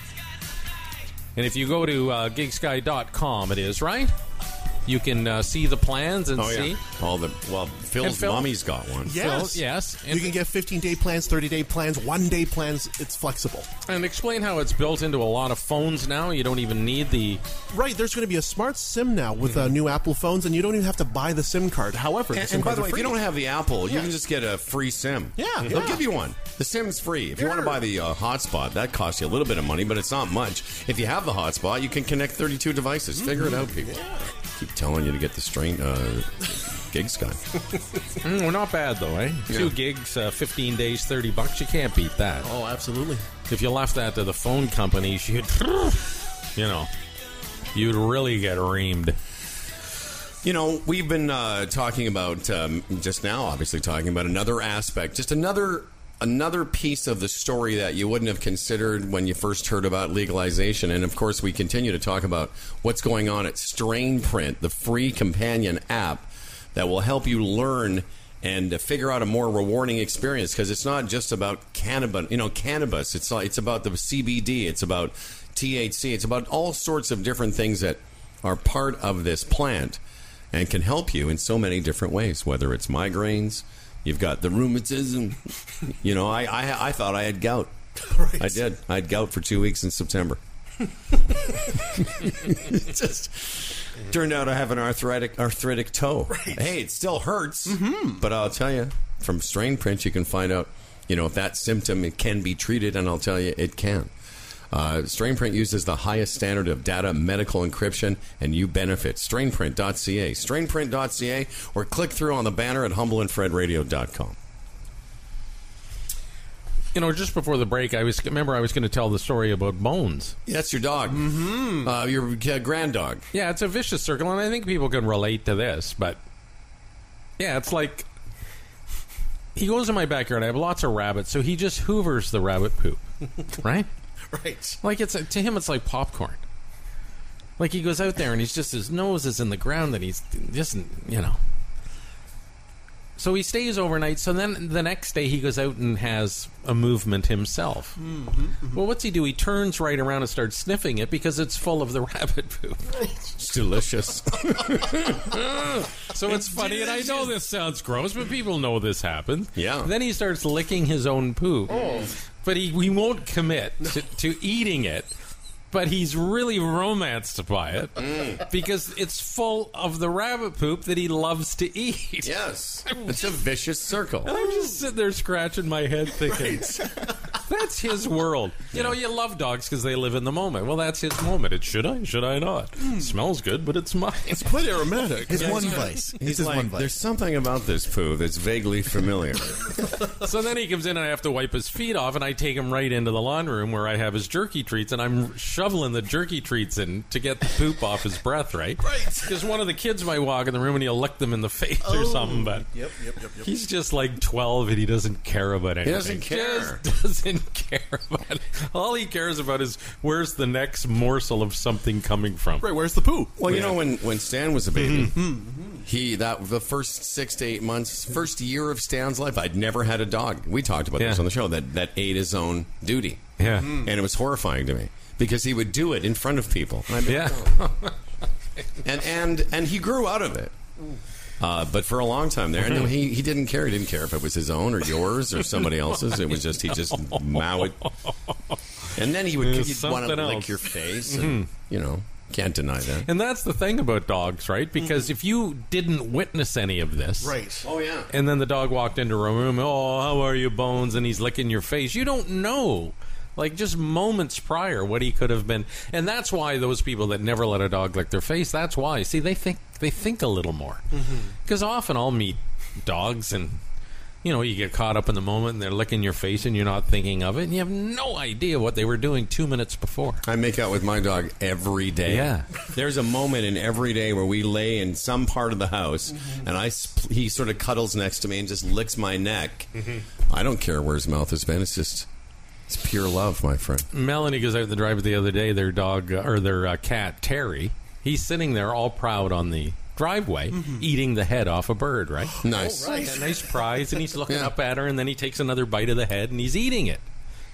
And if you go to uh, gig sky dot com, it is, right? You can uh, see the plans and Oh, see. yeah. All the, well, Phil's Phil- mommy's got one. Yes. Phil, yes. You can get fifteen-day plans, thirty-day plans, one-day plans. It's flexible. And explain how it's built into a lot of phones now. You don't even need the... Right, there's going to be a smart SIM now with uh, new Apple phones, and you don't even have to buy the SIM card. However, the And, SIM and by cards the are way, if free. you don't have the Apple, you Yeah. can just get a free SIM. Yeah, They'll yeah. give you one. The SIM's free. If you want to buy the uh, hotspot, that costs you a little bit of money, but it's not much. If you have the hotspot, you can connect thirty-two devices. Figure it out, people. Keep telling you to get the strain, uh, Gig Sky. Mm, well, not bad, though, eh? Yeah. Two gigs, uh, fifteen days, thirty bucks. You can't beat that. Oh, absolutely. If you left that to the phone companies, you'd, you know, you'd really get reamed. You know, we've been uh, talking about, um, just now, obviously, talking about another aspect, just another another piece of the story that you wouldn't have considered when you first heard about legalization. And, of course, we continue to talk about what's going on at Strain Print, the free companion app that will help you learn and uh, figure out a more rewarding experience, because it's not just about cannabis, you know, cannabis. It's, it's about the C B D. It's about T H C. It's about all sorts of different things that are part of this plant and can help you in so many different ways, whether it's migraines, you've got the rheumatism. You know, I I, I thought I had gout. Right. I did. I had gout for two weeks in September. It just turned out I have an arthritic arthritic toe. Right. Hey, it still hurts, mm-hmm. but I'll tell you, from Strain Print, you can find out, you know, if that symptom it can be treated, and I'll tell you, it can. Uh, Strain Print uses the highest standard of data medical encryption, and you benefit. strain print dot c a, strain print dot c a, or click through on the banner at humble and fred radio dot com. You know, just before the break, I was remember I was going to tell the story about Bones. Yeah, that's your dog. Mm-hmm. Uh, your uh, grand dog. Yeah, it's a vicious circle, and I think people can relate to this, but yeah, it's like he goes in my backyard. I have lots of rabbits, so he just hoovers the rabbit poop, right? Right. Like it's to him, it's like popcorn. Like he goes out there and he's just his nose is in the ground, and he's just you know. So he stays overnight. So then the next day he goes out and has a movement himself. Mm-hmm, mm-hmm. Well, what's he do? He turns right around and starts sniffing it because it's full of the rabbit poop. It's delicious. So it's, it's funny, delicious. And I know this sounds gross, but people know this happened. Yeah. Then he starts licking his own poop. Oh. But he, he won't commit to, to eating it. But he's really romanced by it mm. because it's full of the rabbit poop that he loves to eat. Yes. It's a vicious circle. And I'm just sitting there scratching my head thinking, right. That's his world. You yeah. know, you love dogs because they live in the moment. Well, that's his moment. It's should I? Should I not? Mm. Smells good, but it's mine. It's quite aromatic. His yeah, one he's vice. He's, he's his like, one vice. There's something about this poo that's vaguely familiar. So then he comes in and I have to wipe his feet off, and I take him right into the laundry room where I have his jerky treats, and I'm shoveling the jerky treats in to get the poop off his breath, right? Right. Because one of the kids might walk in the room and he'll lick them in the face oh. or something, but yep, yep, yep, yep. he's just like twelve and he doesn't care about anything. He doesn't care. Just doesn't didn't care about it. All he cares about is where's the next morsel of something coming from. Right, where's the poo? Well, you Yeah. know, when, when Stan was a baby, Mm-hmm. he that the first six to eight months, first year of Stan's life, I'd never had a dog. We talked about this Yeah. on the show, that, that ate his own duty. Yeah. And it was horrifying to me because he would do it in front of people. And I'd be Yeah. like, "Oh." and, and, and he grew out of it. Uh, but for a long time there, and he, he didn't care. He didn't care if it was his own or yours or somebody else's. It was just, he just mow it. And then he would There's he'd want to something lick else. your face. And, you know, can't deny that. And that's the thing about dogs, right? Because if you didn't witness any of this, Right. Oh, yeah. and then the dog walked into a room, oh, how are you, Bones? And he's licking your face. You don't know, like just moments prior, what he could have been. And that's why those people that never let a dog lick their face, that's why. See, they think they think a little more. Because often I'll meet dogs and, you know, you get caught up in the moment and they're licking your face and you're not thinking of it. And you have no idea what they were doing two minutes before. I make out with my dog every day. Yeah. There's a moment in every day where we lay in some part of the house, and I sp- he sort of cuddles next to me and just licks my neck. I don't care where his mouth has been. It's just, it's pure love, my friend. Melanie goes out the drive the other day. Their dog, uh, or their uh, cat, Terry, he's sitting there all proud on the driveway, eating the head off a bird, right? Nice. Right. A nice prize, and he's looking Yeah. up at her, and then he takes another bite of the head, and he's eating it.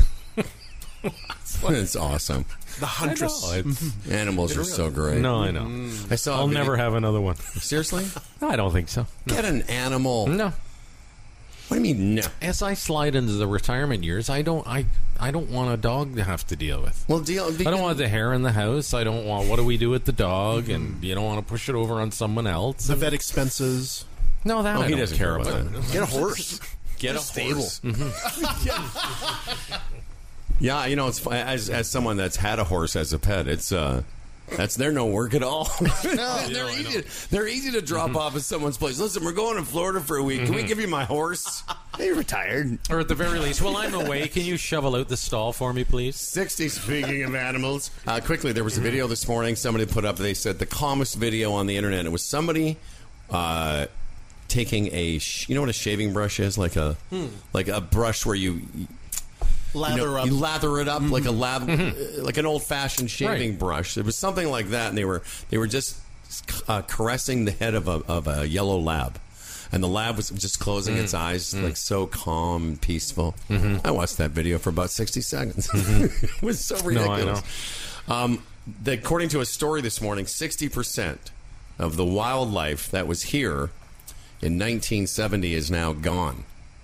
It's awesome. The huntress. I know, it's- Animals are so great. no, I know. I saw. a I'll video- never have another one. Seriously? I don't think so. Get an animal. No. What do you mean no? As I slide into the retirement years, I don't. I. I don't want a dog to have to deal with. Well, deal. I don't want the hair in the house. I don't want. What do we do with the dog? And you don't want to push it over on someone else. The vet expenses. No, that Oh, I he don't doesn't care care about. about Get a horse. Get a stable. horse. Yeah, you know, it's fu- as as someone that's had a horse as a pet, it's uh, that's they're no work at all. no, they're easy. They're easy to drop off at someone's place. Listen, we're going to Florida for a week. Can we give you my horse? They retired. Or at the very least, while I'm away, can you shovel out the stall for me, please? sixty, speaking of animals. Uh, quickly, there was a video this morning somebody put up. They said the calmest video on the internet. It was somebody uh, taking a, sh- you know what a shaving brush is? Like a, like a brush where you, you, Lather know, up. you lather it up like a lath- uh, like an old fashioned shaving Right. brush. It was something like that, and they were they were just uh, caressing the head of a of a yellow lab. And the lab was just closing its eyes, like so calm and peaceful. I watched that video for about sixty seconds. It was so ridiculous. No, I Um, the, according to a story this morning, sixty percent of the wildlife that was here in nineteen seventy is now gone.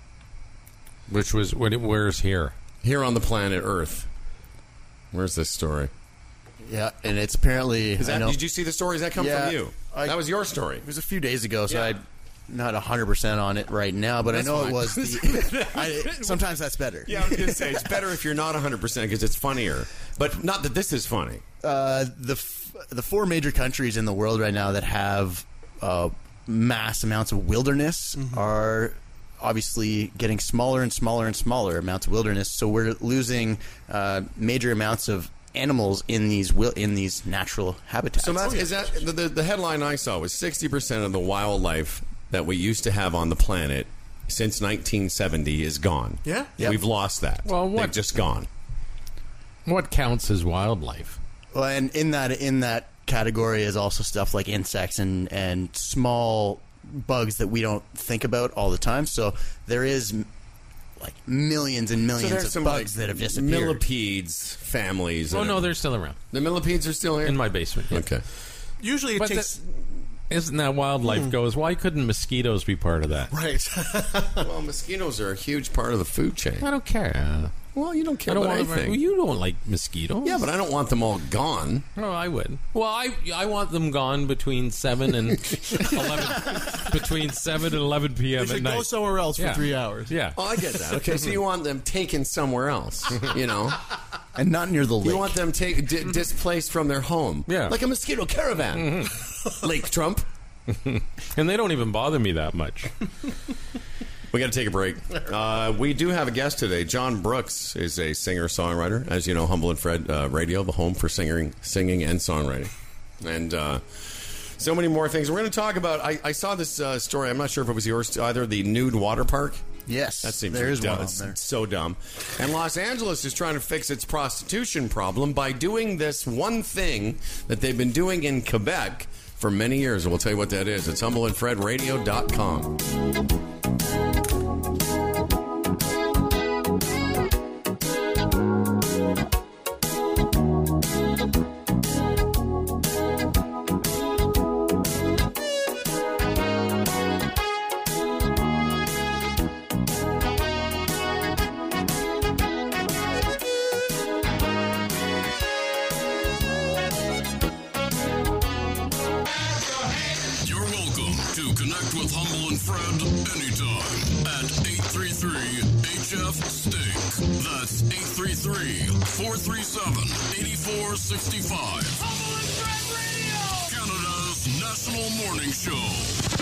Which was when it, where's here? Here on the planet Earth. Where's this story? Yeah, and it's apparently. Is I that, know, did you see the story? Does that come Yeah, from you? I- that was your story. it was a few days ago, so Yeah. I'm not one hundred percent on it right now, but That's I know fine. it was. The, I, sometimes that's better. Yeah, I was going to say, it's better if you're not one hundred percent because it's funnier. But not that this is funny. Uh, the f- the four major countries in the world right now that have uh, mass amounts of wilderness are obviously getting smaller and smaller and smaller amounts of wilderness. So we're losing uh, major amounts of animals in these wil- in these natural habitats. So that's, is that the, the, the headline I saw was sixty percent of the wildlife that we used to have on the planet since nineteen seventy is gone. Yeah? Yep. We've lost that. Well, what- They've just gone. What counts as wildlife? Well, and in that in that category is also stuff like insects and and small bugs that we don't think about all the time. So there is m- like millions and millions of bugs that have disappeared. Millipedes families. Oh and- no, they're still around the millipedes are still here in my basement. yeah. Okay. Usually it But takes. that- isn't that wildlife goes? Why couldn't mosquitoes be part of that? Right. Well, mosquitoes are a huge part of the food chain. I don't care. Well, you don't care I don't about want. anything. Well, you don't like mosquitoes. Yeah, but I don't want them all gone. Oh, I would. Well, I I want them gone between seven and eleven. Between seven and eleven p.m. They at should night. go somewhere else for Yeah. three hours. Yeah. Oh, I get that. Okay, so you want them taken somewhere else, you know? and not near the lake. You want them ta- di- displaced from their home. Yeah. Like a mosquito caravan. Lake Trump. And they don't even bother me that much. We got to take a break. Uh, we do have a guest today. John Brooks is a singer-songwriter. As you know, Humble and Fred uh, Radio, the home for singing, singing and songwriting. And uh, so many more things. We're going to talk about, I, I saw this uh, story, I'm not sure if it was yours, either the nude water park Yes, That seems there is dumb. one on It's there. so dumb. And Los Angeles is trying to fix its prostitution problem by doing this one thing that they've been doing in Quebec for many years. And we'll tell you what that is. It's humble and fred radio dot com. You're welcome to connect with Humble and Fred anytime at eight three three H F Stink. That's eight three three, four three seven, eight four six five. Humble and Fred Radio! Canada's national morning show.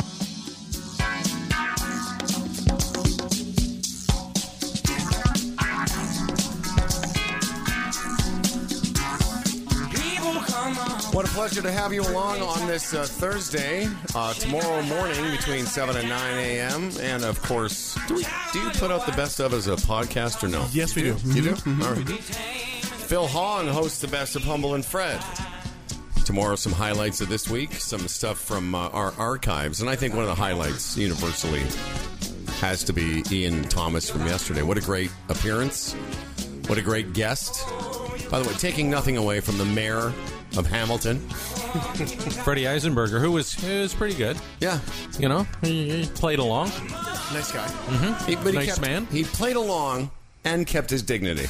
What a pleasure to have you along on this uh, Thursday, uh, tomorrow morning between seven and nine a.m. And, of course, do, we, do you put out the best of as a podcast or no? Yes, we do. You do? Mhm. All right. Phil Hong hosts the best of Humble and Fred. Tomorrow, some highlights of this week, some stuff from uh, our archives. And I think one of the highlights universally has to be Ian Thomas from yesterday. What a great appearance. What a great guest. By the way, taking nothing away from the mayor of Hamilton. Freddie Eisenberger, who was, who was pretty good. Yeah. You know, he, he played along. Nice guy. Mm-hmm. He, but he nice kept, man. He played along and kept his dignity.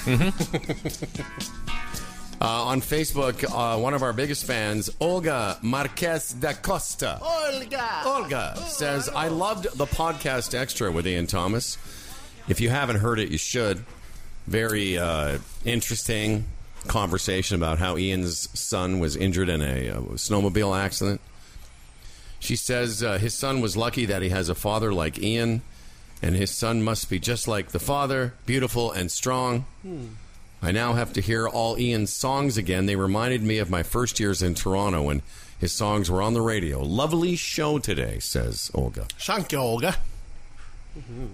uh, on Facebook, uh, one of our biggest fans, Olga Marquez da Costa. Olga! Olga says, I loved the podcast extra with Ian Thomas. If you haven't heard it, you should. Very uh, interesting conversation about how Ian's son was injured in a uh, snowmobile accident. She says uh, his son was lucky that he has a father like Ian, and his son must be just like the father, beautiful and strong. Hmm. I now have to hear all Ian's songs again. They reminded me of my first years in Toronto when his songs were on the radio. Lovely show today, says Olga. Thank you, Olga. Mm-hmm.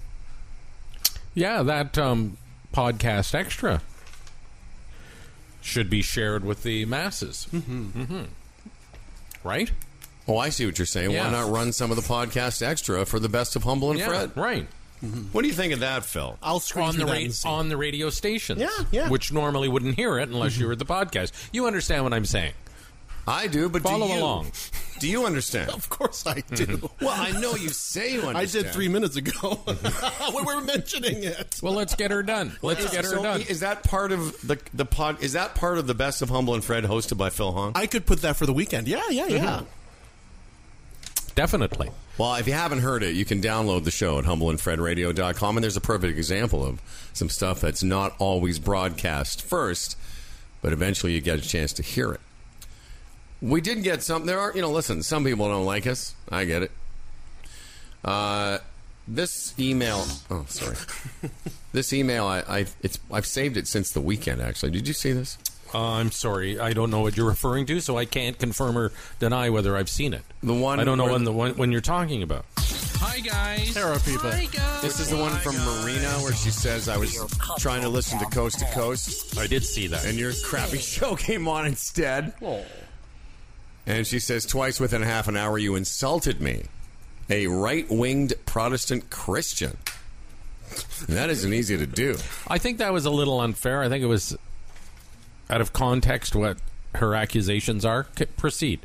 Yeah, that um, podcast extra should be shared with the masses. Mm-hmm. Mm-hmm. Right? Oh, I see what you're saying. Yeah. Why not run some of the podcast extra for the best of Humble and Yeah, Fred? right. Mm-hmm. What do you think of that, Phil? I'll screen on through the that ra- and see. on the radio stations. Yeah, yeah. Which normally wouldn't hear it unless you were at the podcast. You understand what I'm saying? I do, but Follow do you? along. Do you understand? Of course I do. Well, I know you say you I understand. did three minutes ago. We were mentioning it. Well, let's get her done. Let's Is- get her so done. Is that part of the the pod? Is that part of the best of Humble and Fred, hosted by Phil Hong? I could put that for the weekend. Yeah, yeah, yeah. Definitely. Well, if you haven't heard it, you can download the show at humble and fred radio dot com, and there's a perfect example of some stuff that's not always broadcast first, but eventually you get a chance to hear it. We did get some. There are, you know, listen, some people don't like us. I get it. Uh, this email. Oh, sorry. This email, I, I, it's, I've saved it since the weekend. Actually, did you see this? Uh, I'm sorry. I don't know what you're referring to, so I can't confirm or deny whether I've seen it. The one. I don't know where- when the one when you're talking about. Hi guys. There are people. Hi guys. This is the one from Marina where she says, I was trying to listen to Coast to Coast, I did see that. and your crappy show came on instead. And she says, twice within half an hour, you insulted me, a right-winged Protestant Christian. And that isn't easy to do. I think that was a little unfair. I think it was out of context what her accusations are. C- proceed.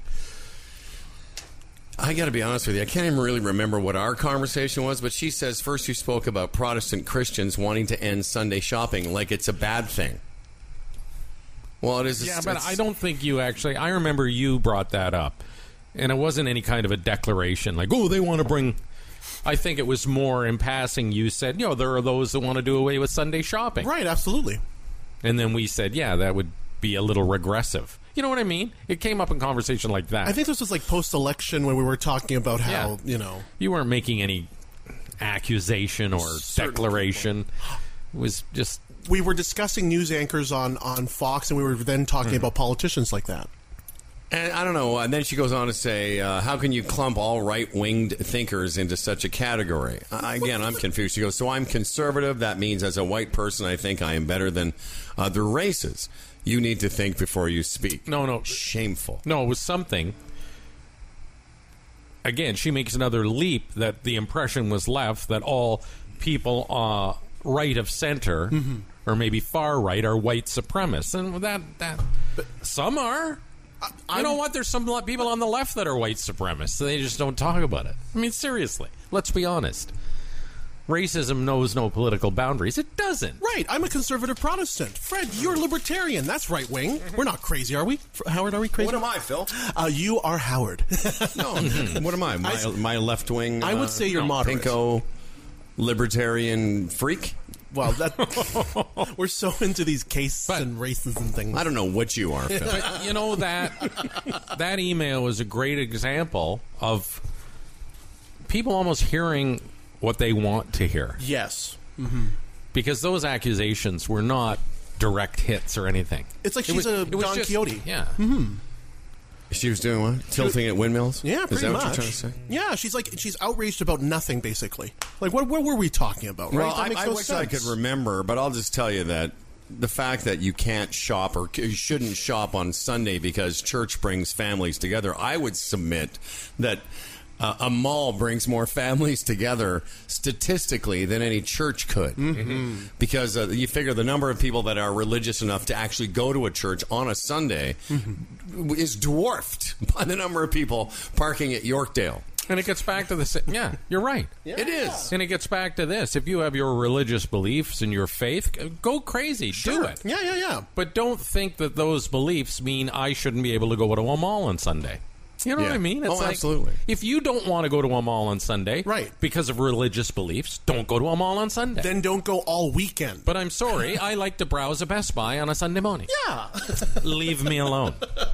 I got to be honest with you. I can't even really remember what our conversation was, but she says, first you spoke about Protestant Christians wanting to end Sunday shopping like it's a bad thing. Well, it is. Yeah, it's, but it's, I don't think you actually... I remember you brought that up, and it wasn't any kind of a declaration like, oh, they want to bring... I think it was more in passing you said, you know, there are those that want to do away with Sunday shopping. Right, absolutely. And then we said, yeah, that would be a little regressive. You know what I mean? It came up in conversation like that. I think this was like post-election when we were talking about how, Yeah. you know... You weren't making any accusation or Certain declaration. It was just... We were discussing news anchors on, on Fox, and we were then talking Mm-hmm. about politicians like that. And I don't know. And then she goes on to say, uh, how can you clump all right-winged thinkers into such a category? Uh, again, I'm confused. She goes, so I'm conservative. That means as a white person, I think I am better than other races. You need to think before you speak. No, no. Shameful. No, it was something. Again, she makes another leap that the impression was left that all people uh, right of center, mm-hmm. or maybe far right, are white supremacists. And that, that but some are. I, you know what? There's some people on the left that are white supremacists. They just don't talk about it. I mean, seriously. Let's be honest. Racism knows no political boundaries. It doesn't. Right. I'm a conservative Protestant. Fred, you're libertarian. That's right wing. We're not crazy, are we? Howard, are we crazy? What am I, Phil? Uh, you are Howard. No. What am I? My, I, my left wing? I would say uh, you're no, moderate. Pinko libertarian freak? Well, that we're so into these cases but, and races and things. I don't know what you are, Phil. But, you know, that that email was a great example of people almost hearing what they want to hear. Yes. Mm-hmm. Because those accusations were not direct hits or anything. It's like she's it was, a Don just, Quixote. Yeah. Mm-hmm. She was doing what? Tilting at windmills? Yeah, pretty Is that much. what you're trying to say? Yeah, she's like she's outraged about nothing, basically. Like, what, what were we talking about? Right? Well, that I, makes I no wish sense. I could remember, but I'll just tell you that the fact that you can't shop or you shouldn't shop on Sunday because church brings families together, I would submit that uh, a mall brings more families together statistically than any church could. Mm-hmm. Because uh, you figure the number of people that are religious enough to actually go to a church on a Sunday mm-hmm. is dwarfed by the number of people parking at Yorkdale. And it gets back to the... Yeah, you're right. Yeah. It is. And it gets back to this. If you have your religious beliefs and your faith, go crazy. Sure. Do it. Yeah, yeah, yeah. But don't think that those beliefs mean I shouldn't be able to go to a mall on Sunday. You know yeah. what I mean? It's oh, like, absolutely. If you don't want to go to a mall on Sunday right. because of religious beliefs, don't go to a mall on Sunday. Then don't go all weekend. But I'm sorry, I like to browse a Best Buy on a Sunday morning. Yeah. Leave me alone.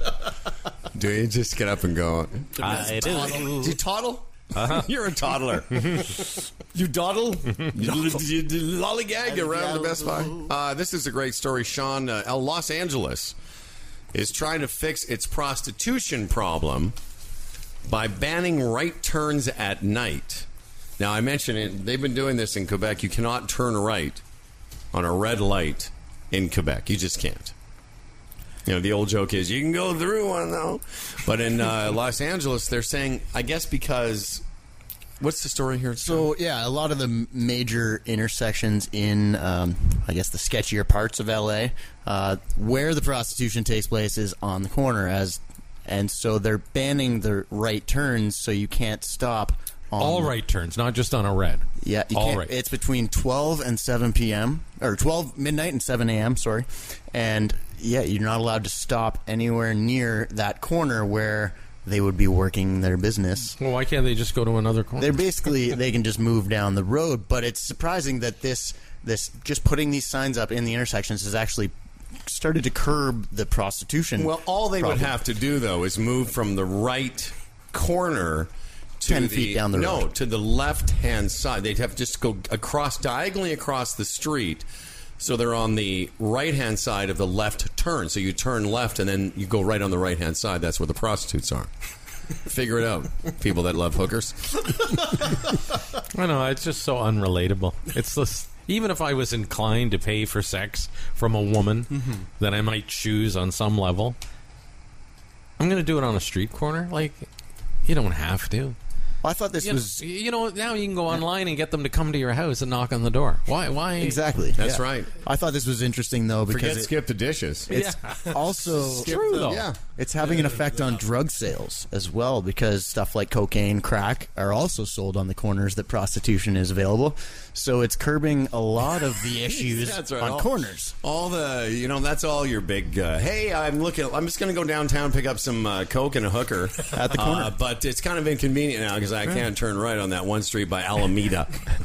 Do you just get up and go? I do. Do you toddle? Uh-huh. You're a toddler. You dawdle? You, you, you lollygag around the Best Buy? Uh, this is a great story, Sean. Uh, Los Angeles is trying to fix its prostitution problem by banning right turns at night. Now, I mentioned it. They've been doing this in Quebec. You cannot turn right on a red light in Quebec. You just can't. You know, the old joke is, you can go through one, though. But in uh, Los Angeles, they're saying, I guess because... What's the story here? So, yeah, a lot of the major intersections in, um, I guess, the sketchier parts of L A, uh, where the prostitution takes place is on the corner. as, And so they're banning the right turns so you can't stop on... All right turns, not just on a red. Yeah, you All can't, right. It's between twelve and seven p.m., or twelve midnight and seven a.m., sorry. And, yeah, you're not allowed to stop anywhere near that corner where... they would be working their business. Well, why can't they just go to another corner? They're basically, they can just move down the road, but it's surprising that this, this just putting these signs up in the intersections has actually started to curb the prostitution. Well, all they problem. would have to do, though, is move from the right corner to ten the, feet down the road. No, to the left-hand side. They'd have to just go across, diagonally across the street. So they're on the right-hand side of the left turn. So you turn left, and then you go right on the right-hand side. That's where the prostitutes are. Figure it out, people that love hookers. I know, it's just so unrelatable. It's just, even if I was inclined to pay for sex from a woman mm-hmm. that I might choose on some level, I'm going to do it on a street corner? Like, you don't have to. Well, I thought this you was... Know, you know, now you can go online and get them to come to your house and knock on the door. Why? Why? Exactly. That's yeah. right. I thought this was interesting, though, because... Forget it, skip the dishes. It's yeah. also... Skip True, though. Yeah. It's having an effect on drug sales as well, because stuff like cocaine, crack are also sold on the corners that prostitution is available. So it's curbing a lot of the issues That's right. on all, corners. All the, you know, that's all your big, uh, hey, I'm looking, I'm just going to go downtown, pick up some uh, Coke and a hooker. At the corner. Uh, but it's kind of inconvenient now because I can't turn right on that one street by Alameda.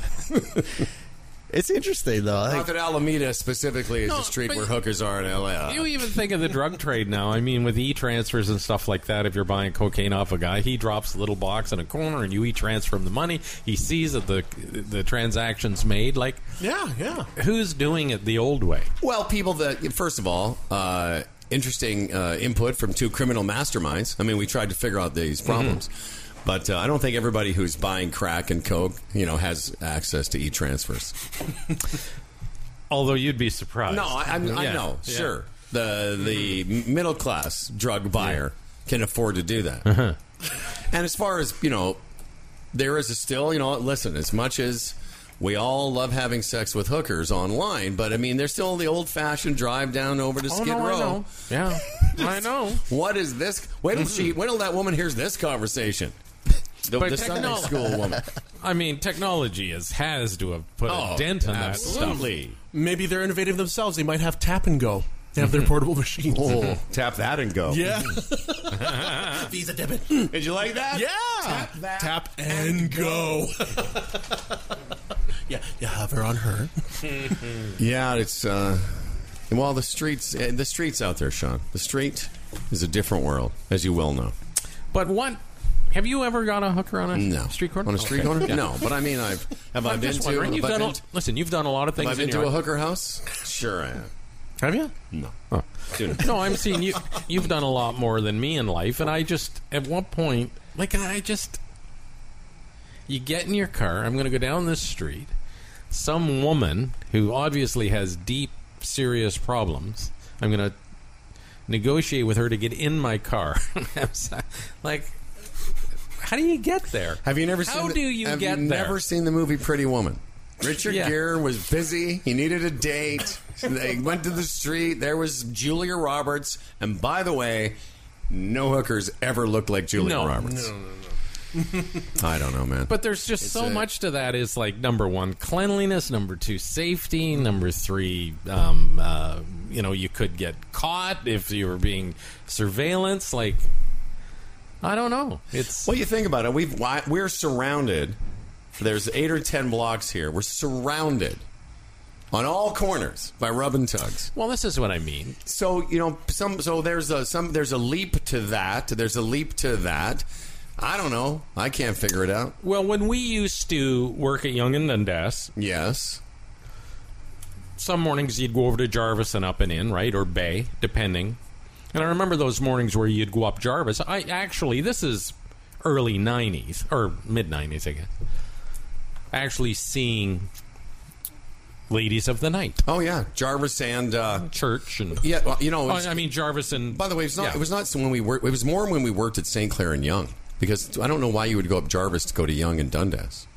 It's interesting, though. I Not think, that Alameda specifically is No, the street but- where hookers are in L A. You even think of the drug trade now. I mean, with e-transfers and stuff like that, if you're buying cocaine off a guy, he drops a little box in a corner and you e-transfer him the money. He sees that the the transaction's made. Like, Yeah, yeah. who's doing it the old way? Well, people that, first of all, uh, interesting uh, input from two criminal masterminds. I mean, we tried to figure out these problems. Mm-hmm. But uh, I don't think everybody who's buying crack and coke, you know, has access to e-transfers. Although you'd be surprised. No, I, I, I Yeah. know, Yeah. sure. The the middle class drug buyer can afford to do that. Uh-huh. And as far as, you know, there is a still, you know, listen, as much as we all love having sex with hookers online, but I mean, there's still the old-fashioned drive down over to Oh, Skid no, I Row. know. Yeah, I know. What is this? Wait till she, wait till that woman hears this conversation. The, But the Sunday technol- school woman. I mean, technology is, has to have put Oh, a dent on absolutely. that stuff. Maybe they're innovative themselves. They might have tap and go. They have their portable machines. Oh, tap that and go. Yeah. Visa debit. Did you like that? Yeah. Tap that Tap and go. Yeah, you hover on her. Yeah, it's uh, well, the streets, uh, the streets out there, Sean. The street is a different world, as you well know. But what? Have you ever got a hooker on a No. street corner? On a street Okay. corner? Yeah. No, but I mean, I've have I I'm been just to? wondering. Have You've I done been a, to- listen, you've done a lot of have things I been in to your a hooker house? Sure, I have. Have you? No. Oh. Dude. No, I'm seeing you. You've done a lot more than me in life, and I just at one point, like I just, you get in your car. I'm going to go down this street. Some woman who obviously has deep, serious problems. I'm going to negotiate with her to get in my car. Like, how do you get there? Have you never How seen? the- do you have get you there? Never seen the movie Pretty Woman? Richard Yeah. Gere was busy. He needed a date. They went to the street. There was Julia Roberts, and by the way, no hookers ever looked like Julia No. Roberts. No, no, I don't know, man. But there's just It's so a- much to that. Is like number one, cleanliness. Number two, safety. Number three, um, uh, you know, you could get caught if you were being surveillance. Like, I don't know. It's Well, you think about it. We've why- we're surrounded. There's eight or ten blocks here. We're surrounded on all corners by rub and tugs. well, this is what I mean. So you know, some. So there's a some. There's a leap to that. There's a leap to that. I don't know. I can't figure it out. Well, when we used to work at Yonge and Dundas, Yes. some mornings you'd go over to Jarvis and up and in, right, or Bay, depending. And I remember those mornings where you'd go up Jarvis. I actually, this is early nineties or mid nineties, I guess. Actually, seeing ladies of the night, Oh yeah, Jarvis and uh, church, and yeah. Well, you know, Oh, it's- I mean Jarvis and. by the way, it's not. yeah. It was not when we worked. It was more when we worked at Saint Clair and Young. Because I don't know why you would go up Jarvis to go to Young and Dundas.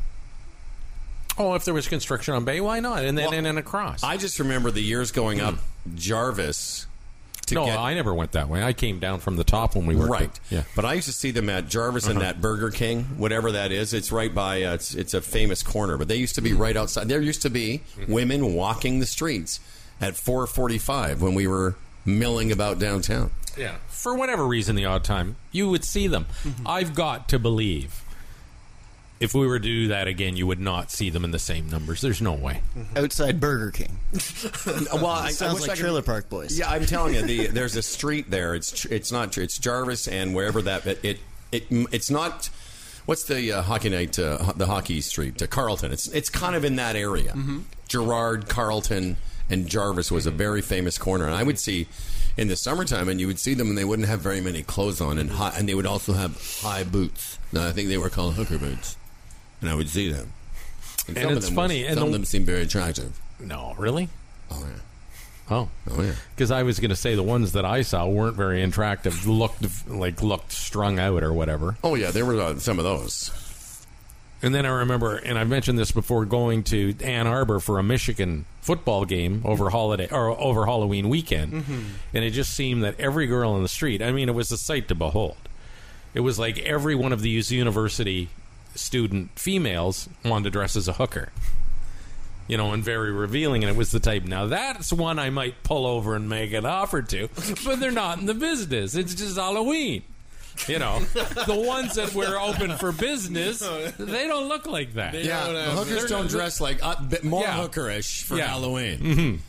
Oh, if there was construction on Bay, why not? And then Well, and then across. I just remember the years going up Jarvis to no, get I never went that way. I came down from the top when we worked. right. at- yeah. But I used to see them at Jarvis and Uh-huh. that Burger King, whatever that is. It's right by. Uh, it's it's a famous corner. But they used to be right outside. There used to be Mm-hmm. women walking the streets at four forty-five when we were milling about downtown. Yeah. For whatever reason, the odd time, you would see them. I've got to believe if we were to do that again, you would not see them in the same numbers. There's no way. Outside Burger King. Well, I, I Sounds wish like I could- Trailer Park Boys. Yeah, I'm telling you, the, there's a street there. It's it's not it's Jarvis and wherever that it it, it it's not. What's the uh, hockey night? Uh, the hockey street, uh, Carlton. It's it's kind of in that area. Gerard, Carlton, and Jarvis was a very famous corner, and I would see in the summertime, and you would see them, and they wouldn't have very many clothes on, and high, and they would also have high boots. Now, I think they were called hooker boots, and I would see them. And some of it's them funny, Was, and some of the- them seemed very attractive. No, really? Oh yeah. Oh, Oh yeah. because I was going to say the ones that I saw weren't very attractive. Looked like looked strung out or whatever. Oh yeah, there were uh, some of those. And then I remember, and I mentioned this before, going to Ann Arbor for a Michigan football game over holiday or over Halloween weekend, Mm-hmm. and it just seemed that every girl on the street, I mean, it was a sight to behold. It was like every one of these university student females wanted to dress as a hooker, you know, and very revealing. And it was the type. Now that's one I might pull over and make an offer to, but they're not in the business. It's just Halloween. You know, the ones that were open for business, they don't look like that. Yeah, the hookers don't dress like uh, bit more Yeah. hookerish for Yeah. Halloween.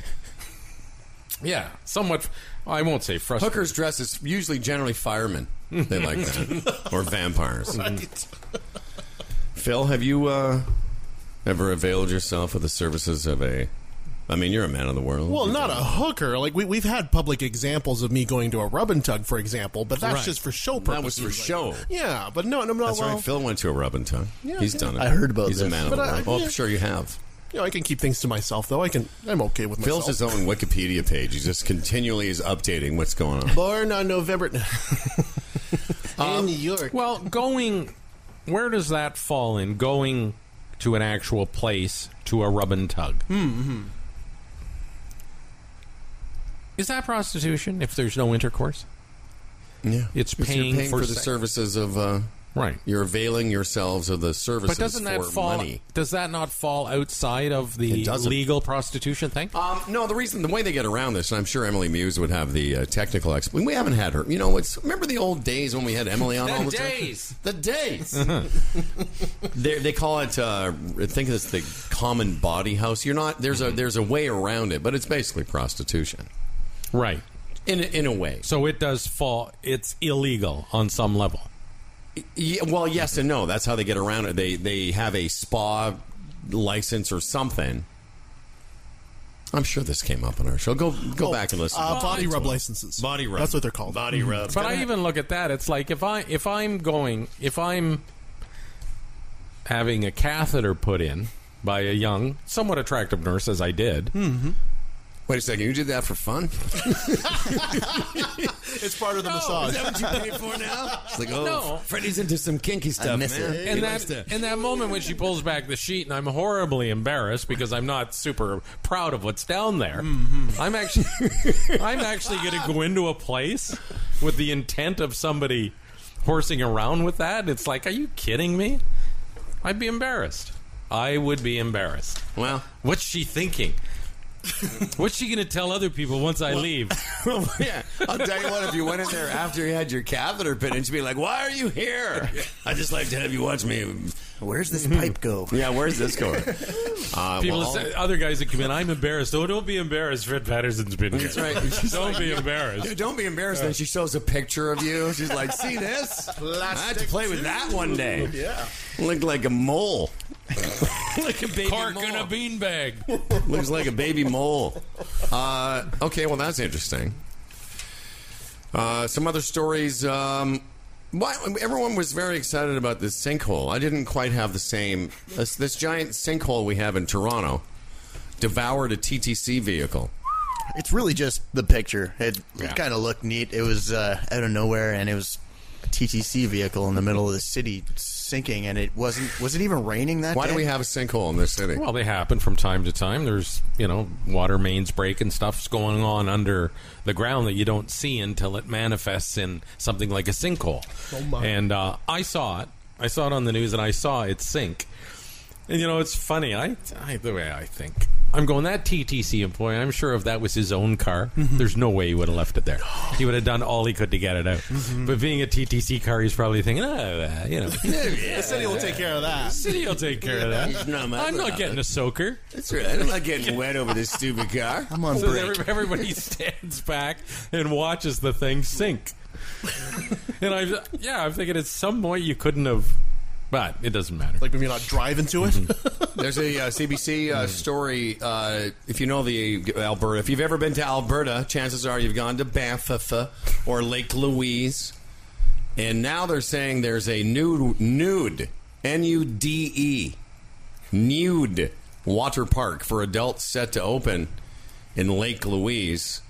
Mm-hmm. Yeah, somewhat. I won't say frustrating. Hookers dress is usually generally firemen. They like that, or vampires. Phil, have you uh, ever availed yourself of the services of a I mean, you're a man of the world. Well, You not know. a hooker. Like we, we've had public examples of me going to a rub and tug, for example, but that's Right. just for show That purposes. was for show. Yeah, but no, no, no. That's well, right. Phil went to a rub and tug. Yeah, He's yeah. done it. I heard about He's a this. man of But the I- world. Oh, yeah. I'm sure you have. You know, I can keep things to myself, though. I can. I'm okay with Phil's myself. his own Wikipedia page. He just continually is updating what's going on. Born on November in New York. Well, going, where does that fall in? Going to an actual place to a rub and tug. Mm-hmm. Is that prostitution if there's no intercourse? Yeah, It's Because paying, you're paying for, for the sex. services of. Uh, Right. You're availing yourselves of the services But doesn't that for fall? money. Does that not fall outside of the It doesn't. legal prostitution thing? Um, no, the reason, the way they get around this, and I'm sure Emily Muse would have the uh, technical explanation. We haven't had her. You know, it's remember the old days when we had Emily on all the days. time. The days. they they call it. Uh, I think it's the common body house. You're not. There's a there's a way around it, but it's basically prostitution. Right. In a, in a way. So it does fall. It's illegal on some level. Yeah, well, yes and no. That's how they get around it. They they have a spa license or something. I'm sure this came up on our show. Go go Oh, back and listen. Uh, body rub licenses. Body rub. That's what they're called. Body rub. But I even look at that. It's like if I if I'm going if I'm having a catheter put in by a young, somewhat attractive nurse, as I did. Mm-hmm. Wait a second. You did that for fun? It's part of the massage. Is that what you pay for now? It's like, oh, No. Freddie's into some kinky stuff, miss man. it. He And likes that, to- in that moment when she pulls back the sheet, and I'm horribly embarrassed because I'm not super proud of what's down there. I'm actually, I'm actually going to go into a place with the intent of somebody horsing around with that. It's like, are you kidding me? I'd be embarrassed. I would be embarrassed. Well, What's she thinking? What's she going to tell other people once I leave? yeah. I'll tell you what. If you went in there after you had your catheter put in, she'd be like, "Why are you here? I just like to have you watch me." Where's this pipe go? Yeah, where's this going? Uh, People, well, say, other guys that come in, I'm embarrassed. Oh, don't be embarrassed. Fred Patterson's been here. That's right. She's Don't like, be yeah, embarrassed. yeah, don't be embarrassed. Then she shows a picture of you. She's like, "See this? I had to play with that one day. Yeah. Looked like a mole, like a baby Cork mole. in a beanbag. Looks like a baby mole." Uh, okay, well that's interesting. Uh, some other stories. Um, why, everyone was very excited about this sinkhole. I didn't quite have the same. This, this giant sinkhole we have in Toronto devoured a T T C vehicle. It's really just the picture. It, Yeah. it kind of looked neat. It was uh, out of nowhere, and it was a T T C vehicle in the middle of the city sinking, and it wasn't. Was it even raining that Why day? do we have a sinkhole in this city? Well, they happen from time to time. There's, you know, water mains break and stuff's going on under the ground that you don't see until it manifests in something like a sinkhole. Oh, my. And uh, I saw it. I saw it on the news, and I saw it sink. And, you know, it's funny. I, I the way I think. I'm going, that T T C employee, I'm sure if that was his own car, there's no way he would have left it there. He would have done all he could to get it out. But being a T T C car, he's probably thinking, oh, uh, you know, The city will take care of that. city will take care of that. No, my I'm not brother. getting a soaker. That's right. I'm not getting wet over this stupid car. I'm on So break. every- everybody stands back and watches the thing sink. And I, yeah, I'm thinking at some point you couldn't have, but it doesn't matter. Like maybe not drive into it. There's a uh, C B C uh, story. Uh, if you know the Alberta, if you've ever been to Alberta, chances are you've gone to Banff or Lake Louise. And now they're saying there's a nude, nude, N U D E, nude water park for adults set to open in Lake Louise.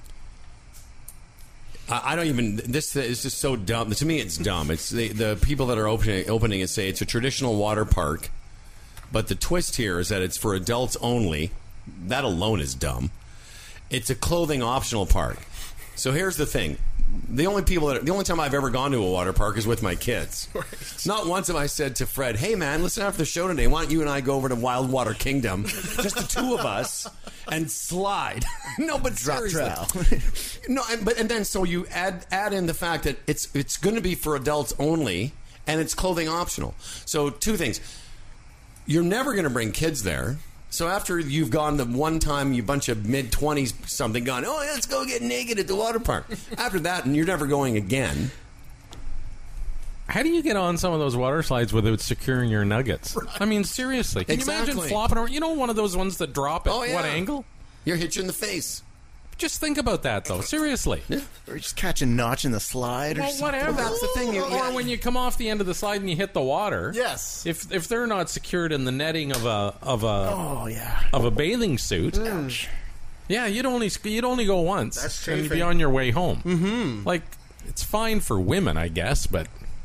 I I don't even. This is just so dumb. To me, it's dumb. It's the, the people that are opening opening it say it's a traditional water park, but the twist here is that it's for adults only. That alone is dumb. It's a clothing optional park. So here's the thing: the only people that the only time I've ever gone to a water park is with my kids. Right. Not once have I said to Fred, "Hey man, listen, after the show today, why don't you and I go over to Wild Water Kingdom, just the two of us, and slide?" No, but Drop seriously. trowel. No, and, but and then so you add add in the fact that it's it's going to be for adults only, and it's clothing optional. So two things: you're never going to bring kids there. So after you've gone the one time, you bunch of mid twenties something gone, oh, let's go get naked at the water park. After that, and you're never going again. How do you get on some of those water slides without securing your nuggets? Right. I mean, seriously. Can Exactly. you imagine flopping around? You know one of those ones that drop at Oh, yeah. what angle? You're hit you in the face. Just think about that, though. Seriously. Yeah. Or just catch a notch in the slide or Well, something. whatever. Well, that's the thing, you- Or yeah. when you come off the end of the slide and you hit the water. Yes. If if they're not secured in the netting of a of a Oh, yeah. of a bathing suit, yeah, you'd only you'd only go once That's and you'd be chafing. on your way home. Mm-hmm. Like it's fine for women, I guess, but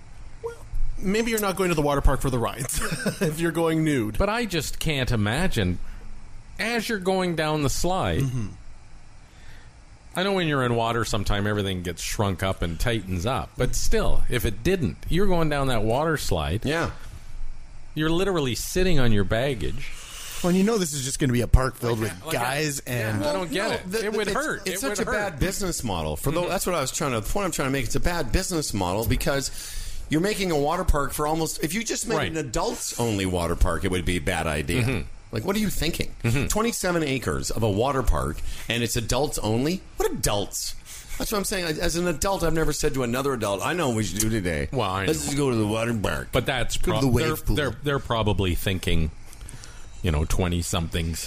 Maybe you're not going to the water park for the rides if you're going nude. but I just can't imagine as you're going down the slide. Mm-hmm. I know when you're in water, sometime everything gets shrunk up and tightens up, but still, if it didn't, you're going down that water slide. Yeah. You're literally sitting on your baggage. Well, you know this is just going to be a park filled with like a- guys and... I don't get No, it. the- it would it's, hurt. It's It such would a hurt. bad business model. For the, that's what I was trying to. The point I'm trying to make. It's a bad business model because you're making a water park for almost. If you just made Right. an adults only water park, it would be a bad idea. Mm-hmm. Like, what are you thinking? twenty-seven acres of a water park, and it's adults only. What adults? That's what I'm saying. As an adult, I've never said to another adult, "I know what we should do today. Well, I Let's know. just go to the water park." But that's Go to pro- the wave they're, pool. they're they're probably thinking, you know, twenty somethings,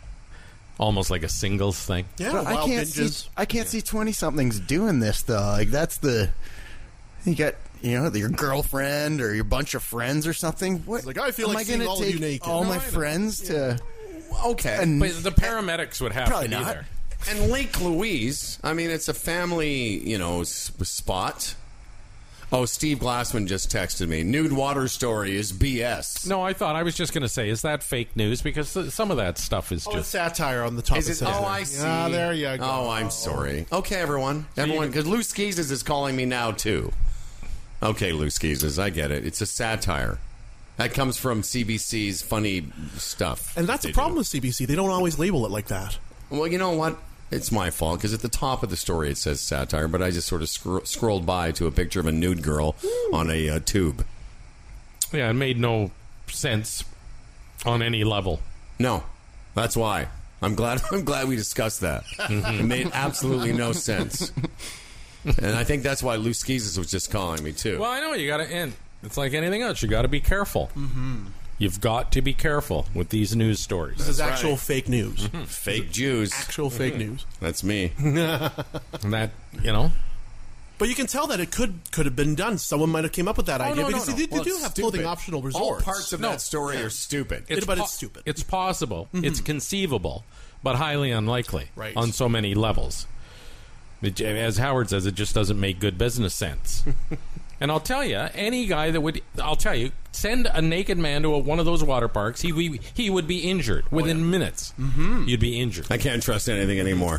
almost like a singles thing. Yeah, But I wild can't see. ninjas. I can't see twenty somethings doing this though. Like that's the you got. You know, your girlfriend or your bunch of friends or something. What? like, I feel am like I gonna seeing all of take you naked. all No, my I know. friends to? Okay, And- But the paramedics would have Probably to be not. there. And Lake Louise, I mean, it's a family, you know, s- spot. Oh, Steve Glassman just texted me. Nude water story is B S. No, I thought I was just going to say, is that fake news? Because th- some of that stuff is Oh, it's just. satire on the top Is of it? satire. Oh, I see. Ah, there you go. Oh, I'm sorry. Okay, everyone. Everyone, because Lou Skeezes is calling me now, too. Okay, Lou Skeezes, I get it. It's a satire. That comes from C B C's funny stuff. And that's they the problem do. with C B C. They don't always label it like that. Well, you know what? It's my fault because at the top of the story it says satire, but I just sort of scro- scrolled by to a picture of a nude girl on a uh, tube. Yeah, it made no sense on any level. No, that's why. I'm glad. I'm glad we discussed that. It made absolutely no sense, and I think that's why Lou Skeezes was just calling me too. Well, I know you got to end. It's like anything else. You got to be careful. Mm-hmm. You've got to be careful with these news stories. This is actual fake news. Fake Jews. Actual fake news. That's me. And that, you know. But you can tell that it could could have been done. Someone might have came up with that idea no, because no, no. they, they Well, do it's have stupid. clothing optional All resorts. parts of No. that story are stupid. It- but it's stupid. It's possible. It's conceivable, but highly unlikely Right. on so many levels. It- as Howard says, it just doesn't make good business sense. And I'll tell you, any guy that would, I'll tell you, send a naked man to a, one of those water parks, he we, he would be injured within minutes. Mm-hmm. You'd be injured. I can't trust anything anymore.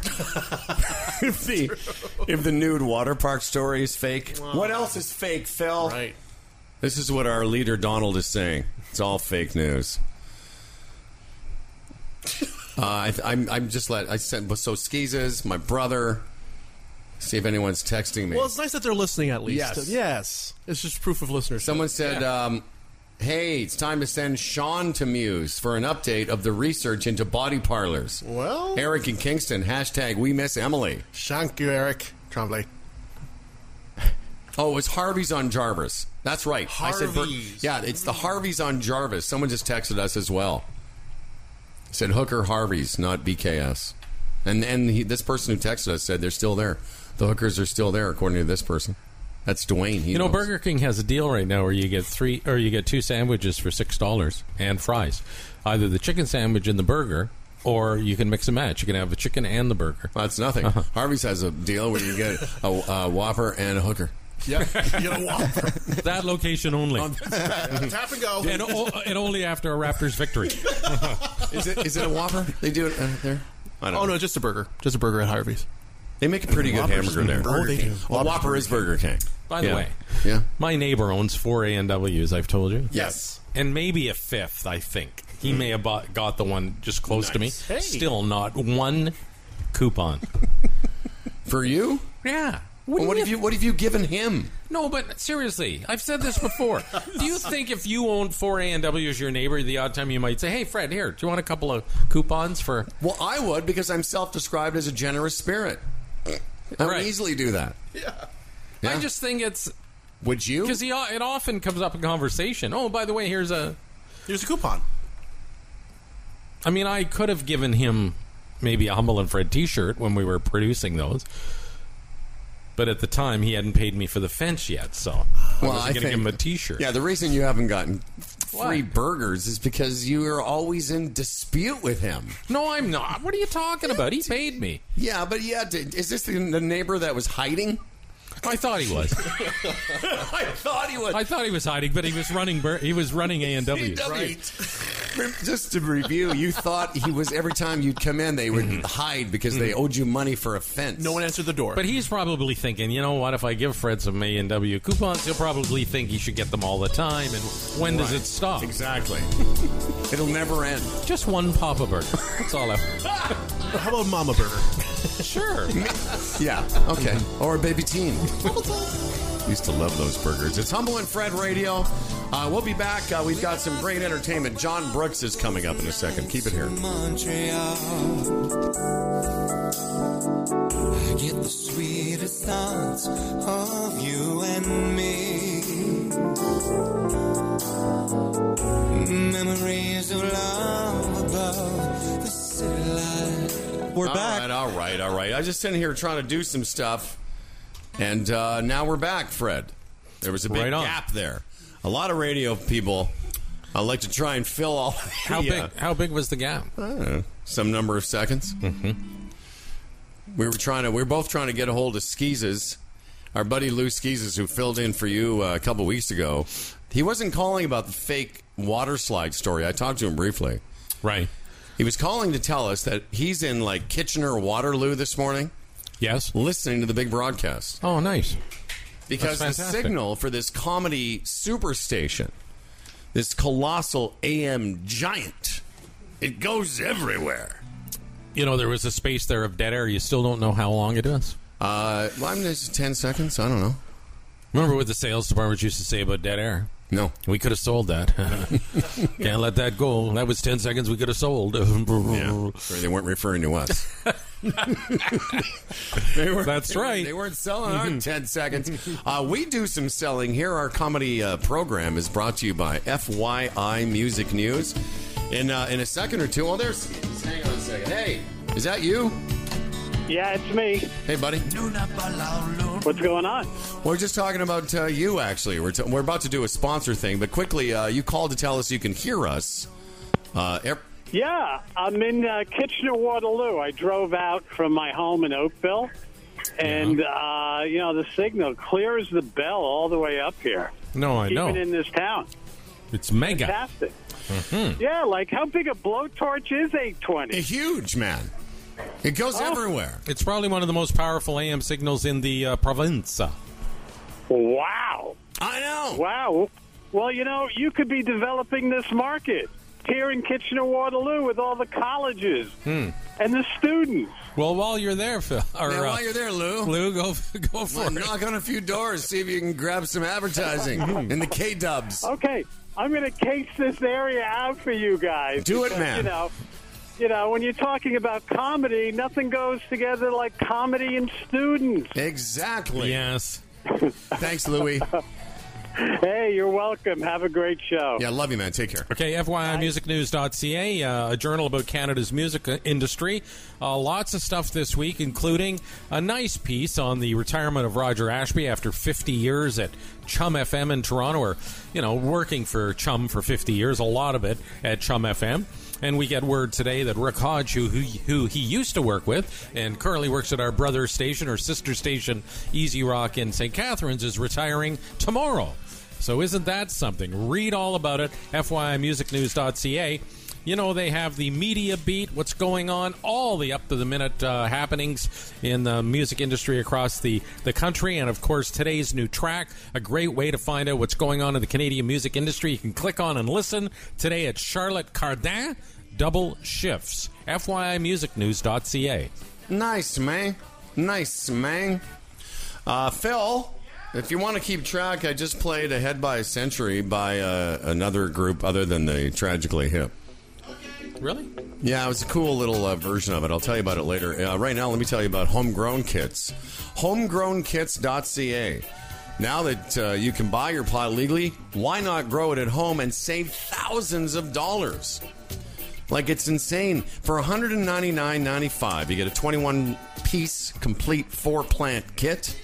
if the if the nude water park story is fake, what else is fake, Phil? Right. This is what our leader Donald is saying. It's all fake news. Uh, I, I'm I'm just let I sent so Skeezes, my brother. See if anyone's texting me. Well, it's nice that they're listening at least. Yes. Yes. It's just proof of listenership. Someone said, um, "Hey, it's time to send Sean to Muse for an update of the research into body parlors." Well, Eric in Kingston, hashtag we miss Emily. thank you, Eric Tremblay. Oh, it was Harvey's on Jarvis. That's right. I said, Ber- Harvey's. yeah, it's the Harvey's on Jarvis. Someone just texted us as well. Said Hooker Harvey's, not B K S. And and he, this person who texted us said they're still there. The hookers are still there, according to this person. That's Dwayne. He You know, knows. Burger King has a deal right now where you get three or you get two sandwiches for six dollars and fries, either the chicken sandwich and the burger, or you can mix and match. You can have the chicken and the burger. That's nothing. Uh-huh. Harvey's has a deal where you get a, a Whopper and a hooker. Yeah, you get a Whopper. That location only, Tap and go. and, o- and only after a Raptors victory. Is it is it a Whopper? They do it uh, there. I don't Oh know. no, just a burger. Just a burger at Harvey's. They make a pretty good Whoppers hamburger and there. Burger King. Well, Whopper is Burger King. By the Yeah. way, Yeah. my neighbor owns four A and W's. I've told you. Yes. And maybe a fifth, I think. He may have bought, got the one just close to me. Nice. Hey. Still not one coupon. For you? Yeah. Well, what have you What have you given him? No, but seriously, I've said this before. Do you think if you owned four A and W as your neighbor, the odd time you might say, hey, Fred, here, do you want a couple of coupons for... Well, I would because I'm self-described as a generous spirit. I would Right. easily do that. Yeah. Yeah. I just think it's... Would you? Because he it often comes up in conversation. Oh, by the way, here's a here's a coupon. I mean, I could have given him maybe a Humble and Fred T-shirt when we were producing those, but at the time he hadn't paid me for the fence yet, so I well, wasn't going to give him a T-shirt. Yeah, the reason you haven't gotten free What? burgers is because you are always in dispute with him. No, I'm not. What are you talking about? He paid me. Yeah, but yeah, is this the, the neighbor that was hiding? I thought he was. I thought he was. I thought he was hiding, but he was running. Bur- he was running A and W. Right. Just to review, you thought he was every time you'd come in, they would hide because they owed you money for a fence. No one answered the door. But he's probably thinking, you know what? If I give Fred some A and W coupons, he'll probably think he should get them all the time. And when does Right. it stop? Exactly. It'll never end. Just one Papa Burger. That's all I. How about Mama Burger? Sure. Yeah. Okay. Or a baby teen. Used to love those burgers. It's Humble and Fred Radio. Uh, we'll be back. Uh, we've got some great entertainment. John Brooks is coming up in a second. Keep it here. Montreal. I get the sweetest thoughts of you and me. Memories of love above the city light. We're all back. All right, all right, all right. I was just sitting here trying to do some stuff, and uh, now we're back, Fred. There was a big Right on. gap there. A lot of radio people uh, like to try and fill all the, How big? uh, How big was the gap? I don't know, some number of seconds. Mm-hmm. We were trying to. We were both trying to get a hold of Skeezes, our buddy Lou Skeezes, who filled in for you uh, a couple weeks ago. He wasn't calling about the fake water slide story. I talked to him briefly. Right. He was calling to tell us that he's in like Kitchener, Waterloo this morning. Yes. Listening to the big broadcast. Oh, nice. Because the That's fantastic. signal for this comedy superstation, this colossal A M giant, it goes everywhere. You know, there was a space there of dead air. You still don't know how long it is. Uh, well, I'm just ten seconds. I don't know. Remember what the sales department used to say about dead air? No. We could have sold that. Can't let that go. That was ten seconds we could have sold. Yeah. Sorry, they weren't referring to us. they were, That's right. They weren't selling our ten seconds. Uh, we do some selling here. Our comedy uh, program is brought to you by F Y I Music News. In uh, in a second or two. Oh, there's. Hang on a second. Hey, is that you? Yeah, it's me. Hey, buddy. What's going on? We're just talking about uh, you, actually. We're, t- we're about to do a sponsor thing, but quickly, uh, you called to tell us you can hear us. Uh, er- Yeah, I'm in uh, Kitchener, Waterloo. I drove out from my home in Oakville, and, uh, you know, the signal clear as the bell all the way up here. No, I know. Even in this town. It's mega. Fantastic. Mm-hmm. Yeah, like how big a blowtorch is eight twenty? Huge, man. It goes Oh. everywhere. It's probably one of the most powerful A M signals in the uh, province. Wow. I know. Wow. Well, you know, you could be developing this market here in Kitchener, Waterloo with all the colleges Hmm. and the students. Well, while you're there, Phil, or, Now, uh, while you're there, Lou, Lou, go go for well, it. knock on a few doors, see if you can grab some advertising in the K-dubs. Okay, I'm going to case this area out for you guys. Do it, because, man. You know, you know, when you're talking about comedy, nothing goes together like comedy and students. Exactly. Yes. Thanks, Louie. Hey, you're welcome. Have a great show. Yeah, love you, man. Take care. Okay, F Y I music news dot C A, uh, a journal about Canada's music industry. Uh, lots of stuff this week, including a nice piece on the retirement of Roger Ashby after fifty years at Chum F M in Toronto, or, you know, working for Chum for fifty years, a lot of it at Chum F M. And we get word today that Rick Hodge, who, who, who he used to work with and currently works at our brother station or sister station, Easy Rock in Saint Catharines, is retiring tomorrow. So isn't that something? Read all about it, F Y I music news dot C A. You know, they have the media beat, what's going on, all the up-to-the-minute uh, happenings in the music industry across the, the country. And, of course, today's new track, a great way to find out what's going on in the Canadian music industry. You can click on and listen today at Charlotte Cardin, Double Shifts, F Y I music news dot C A. Nice, man. Nice, man. Uh, Phil, if you want to keep track, I just played Ahead by a Century by uh, another group other than the Tragically Hip. Really? Yeah, it was a cool little uh, version of it. I'll tell you about it later. Uh, right now, let me tell you about Homegrown Kits. homegrown kits dot C A. Now that uh, you can buy your plot legally, why not grow it at home and save thousands of dollars? Like, it's insane. For one hundred ninety-nine dollars and ninety-five cents, you get a twenty-one piece complete four-plant kit.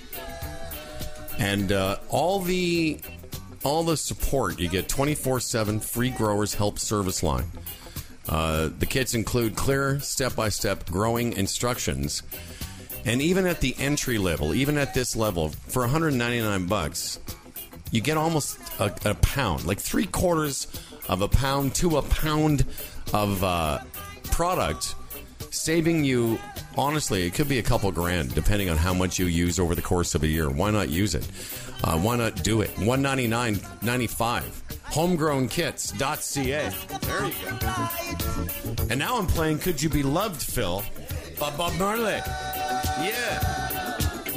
And uh, all the all the support. You get twenty-four seven free growers help service line. Uh, the kits include clear step-by-step growing instructions. And even at the entry level, even at this level, for one hundred ninety-nine bucks, you get almost a, a pound, like three quarters of a pound to a pound of uh, product, saving you, honestly, it could be a couple grand, depending on how much you use over the course of a year. Why not use it? Uh, why not do it? one hundred ninety-nine dollars and ninety-five cents. homegrown kits dot c a. There you go. And now I'm playing Could You Be Loved, Phil, by Bob Marley. Yeah.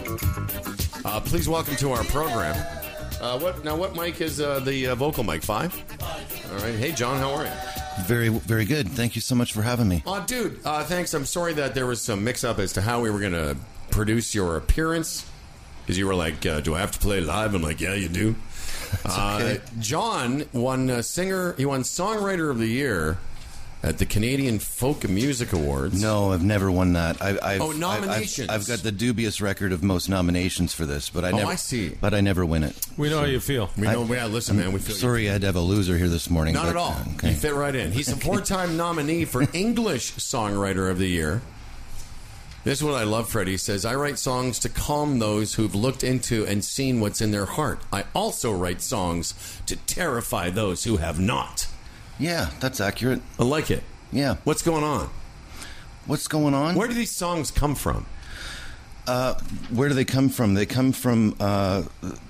Uh, please welcome to our program. Uh, what now? What mic is uh, the uh, vocal mic? Five. All right. Hey, John. How are you? Very, very good. Thank you so much for having me. Oh, dude. Uh, thanks. I'm sorry that there was some mix-up as to how we were going to produce your appearance. Because you were like, uh, "Do I have to play live?" I'm like, "Yeah, you do." Okay. Uh, John won uh, singer. He won Songwriter of the Year at the Canadian Folk Music Awards. No, I've never won that. I, I've, oh, nominations. I've, I've, I've got the dubious record of most nominations for this, but I oh, never. I see. But I never win it. We know so, how you feel. We know. I, yeah, listen, man. We feel. Sorry, I had to have a loser here this morning. Not but, at all. Okay. You fit right in. He's a four-time nominee for English Songwriter of the Year. This is what I love, Freddie. He says, I write songs to calm those who've looked into and seen what's in their heart. I also write songs to terrify those who have not. Yeah, that's accurate. I like it. Yeah. What's going on? What's going on? Where do these songs come from? Uh, where do they come from? They come from uh,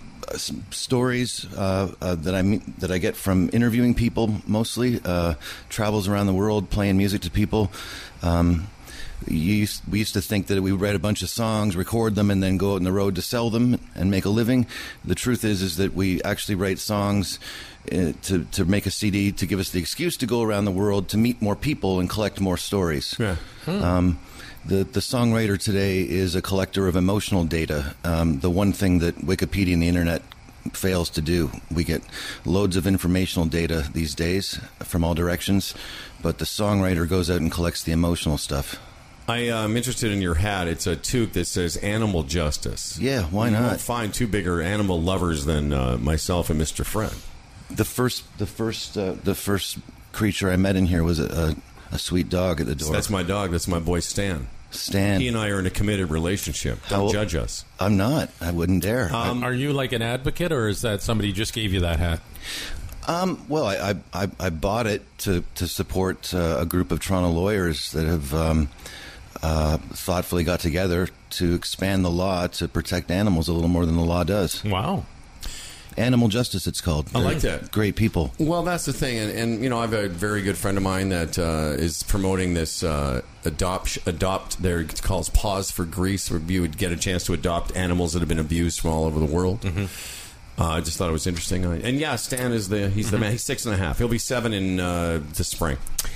stories uh, uh, that I mean, that I get from interviewing people, mostly. Uh, travels around the world, playing music to people. Um You used, we used to think that we would write a bunch of songs, record them, and then go out on the road to sell them and make a living. The truth is, is that we actually write songs uh, to to make a C D to give us the excuse to go around the world to meet more people and collect more stories. Yeah. Hmm. Um, the the songwriter today is a collector of emotional data. Um, the one thing that Wikipedia and the internet fails to do. We get loads of informational data these days from all directions, but the songwriter goes out and collects the emotional stuff. I, uh, I'm interested in your hat. It's a toque that says Animal Justice. Yeah, why you not? won't find two bigger animal lovers than uh, myself and Mister Fred. The first, the first, uh, the first creature I met in here was a, a, a sweet dog at the door. That's my dog. That's my boy Stan. Stan. He and I are in a committed relationship. Don't How, judge us. I'm not. I wouldn't dare. Um, are you like an advocate, or is that somebody just gave you that hat? Um, well, I, I, I bought it to, to support uh, a group of Toronto lawyers that have um, uh, thoughtfully got together to expand the law to protect animals a little more than the law does. Wow. Animal Justice, it's called. I They're like that. Great people. Well, that's the thing. And, and you know, I have a very good friend of mine that uh, is promoting this uh, adopt, adopt, there it's called Pause for Greece, where you would get a chance to adopt animals that have been abused from all over the world. Mm-hmm. Uh, I just thought it was interesting. And yeah, Stan is the, he's the man. He's six and a half. He'll be seven in uh, this spring.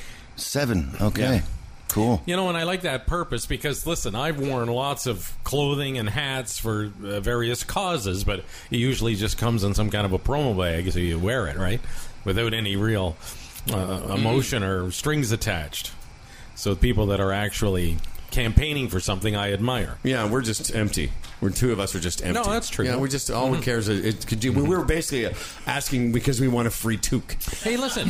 Seven. Okay. Yeah. Cool. You know, and I like that purpose because, listen, I've worn lots of clothing and hats for uh, various causes, but it usually just comes in some kind of a promo bag, so you wear it, right? Without any real uh, emotion or strings attached. So people that are actually campaigning for something I admire. Yeah, we're just empty. We're two of us are just empty. No, that's true. Yeah, we just all Mm-hmm. we care is it, it could do. We were basically asking because we want a free toque. Hey, listen.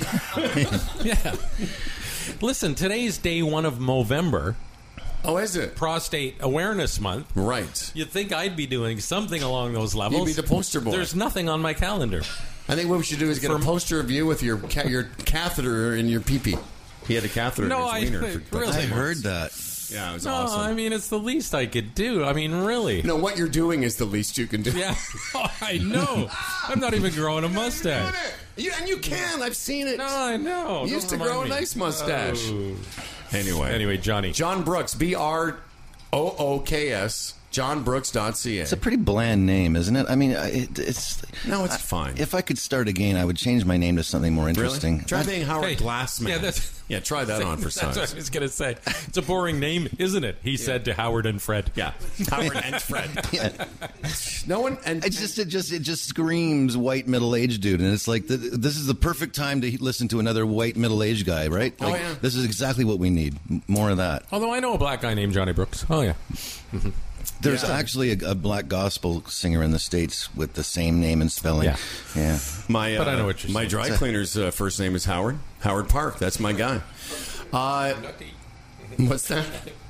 Yeah. Listen, today's day one of Movember. Oh, is it? Prostate Awareness Month. Right. You'd think I'd be doing something along those levels. You'd be the poster boy. There's nothing on my calendar. I think what we should do is get For- a poster of you with your ca- your catheter in your pee-pee. He had a catheter No, in his I- wiener. For, really? I heard that. Yeah, it was No, awesome. I mean, it's the least I could do. I mean, really. No, what you're doing is the least you can do. Yeah, oh, I know. I'm not even growing a mustache. You, and you can. I've seen it. No, I know. You used Don't to grow a remind me. nice mustache. Oh. Anyway. Anyway, Johnny. John Brooks, B R O O K S. john brooks dot c a. It's a pretty bland name, isn't it? I mean, it, it's no, it's I, fine. If I could start again, I would change my name to something more interesting. Really? Try I'd- being Howard Hey, Glassman. yeah, that's- yeah, try that on for That's what size. I was going to say. It's a boring name, isn't it? He said to Howard and Fred. Yeah, Howard and Fred. Yeah. No one, and It's just it just it just screams white middle aged dude, and it's like the, this is the perfect time to listen to another white middle aged guy, right? Oh, Like, yeah. This is exactly what we need. M- More of that. Although I know a black guy named Johnny Brooks. Oh, yeah. There's Yeah. actually a, a black gospel singer in the States with the same name and spelling. Yeah. yeah. My, But uh, I know what you're my saying. dry cleaner's uh, first name is Howard. Howard Park. That's my guy. Uh, what's that?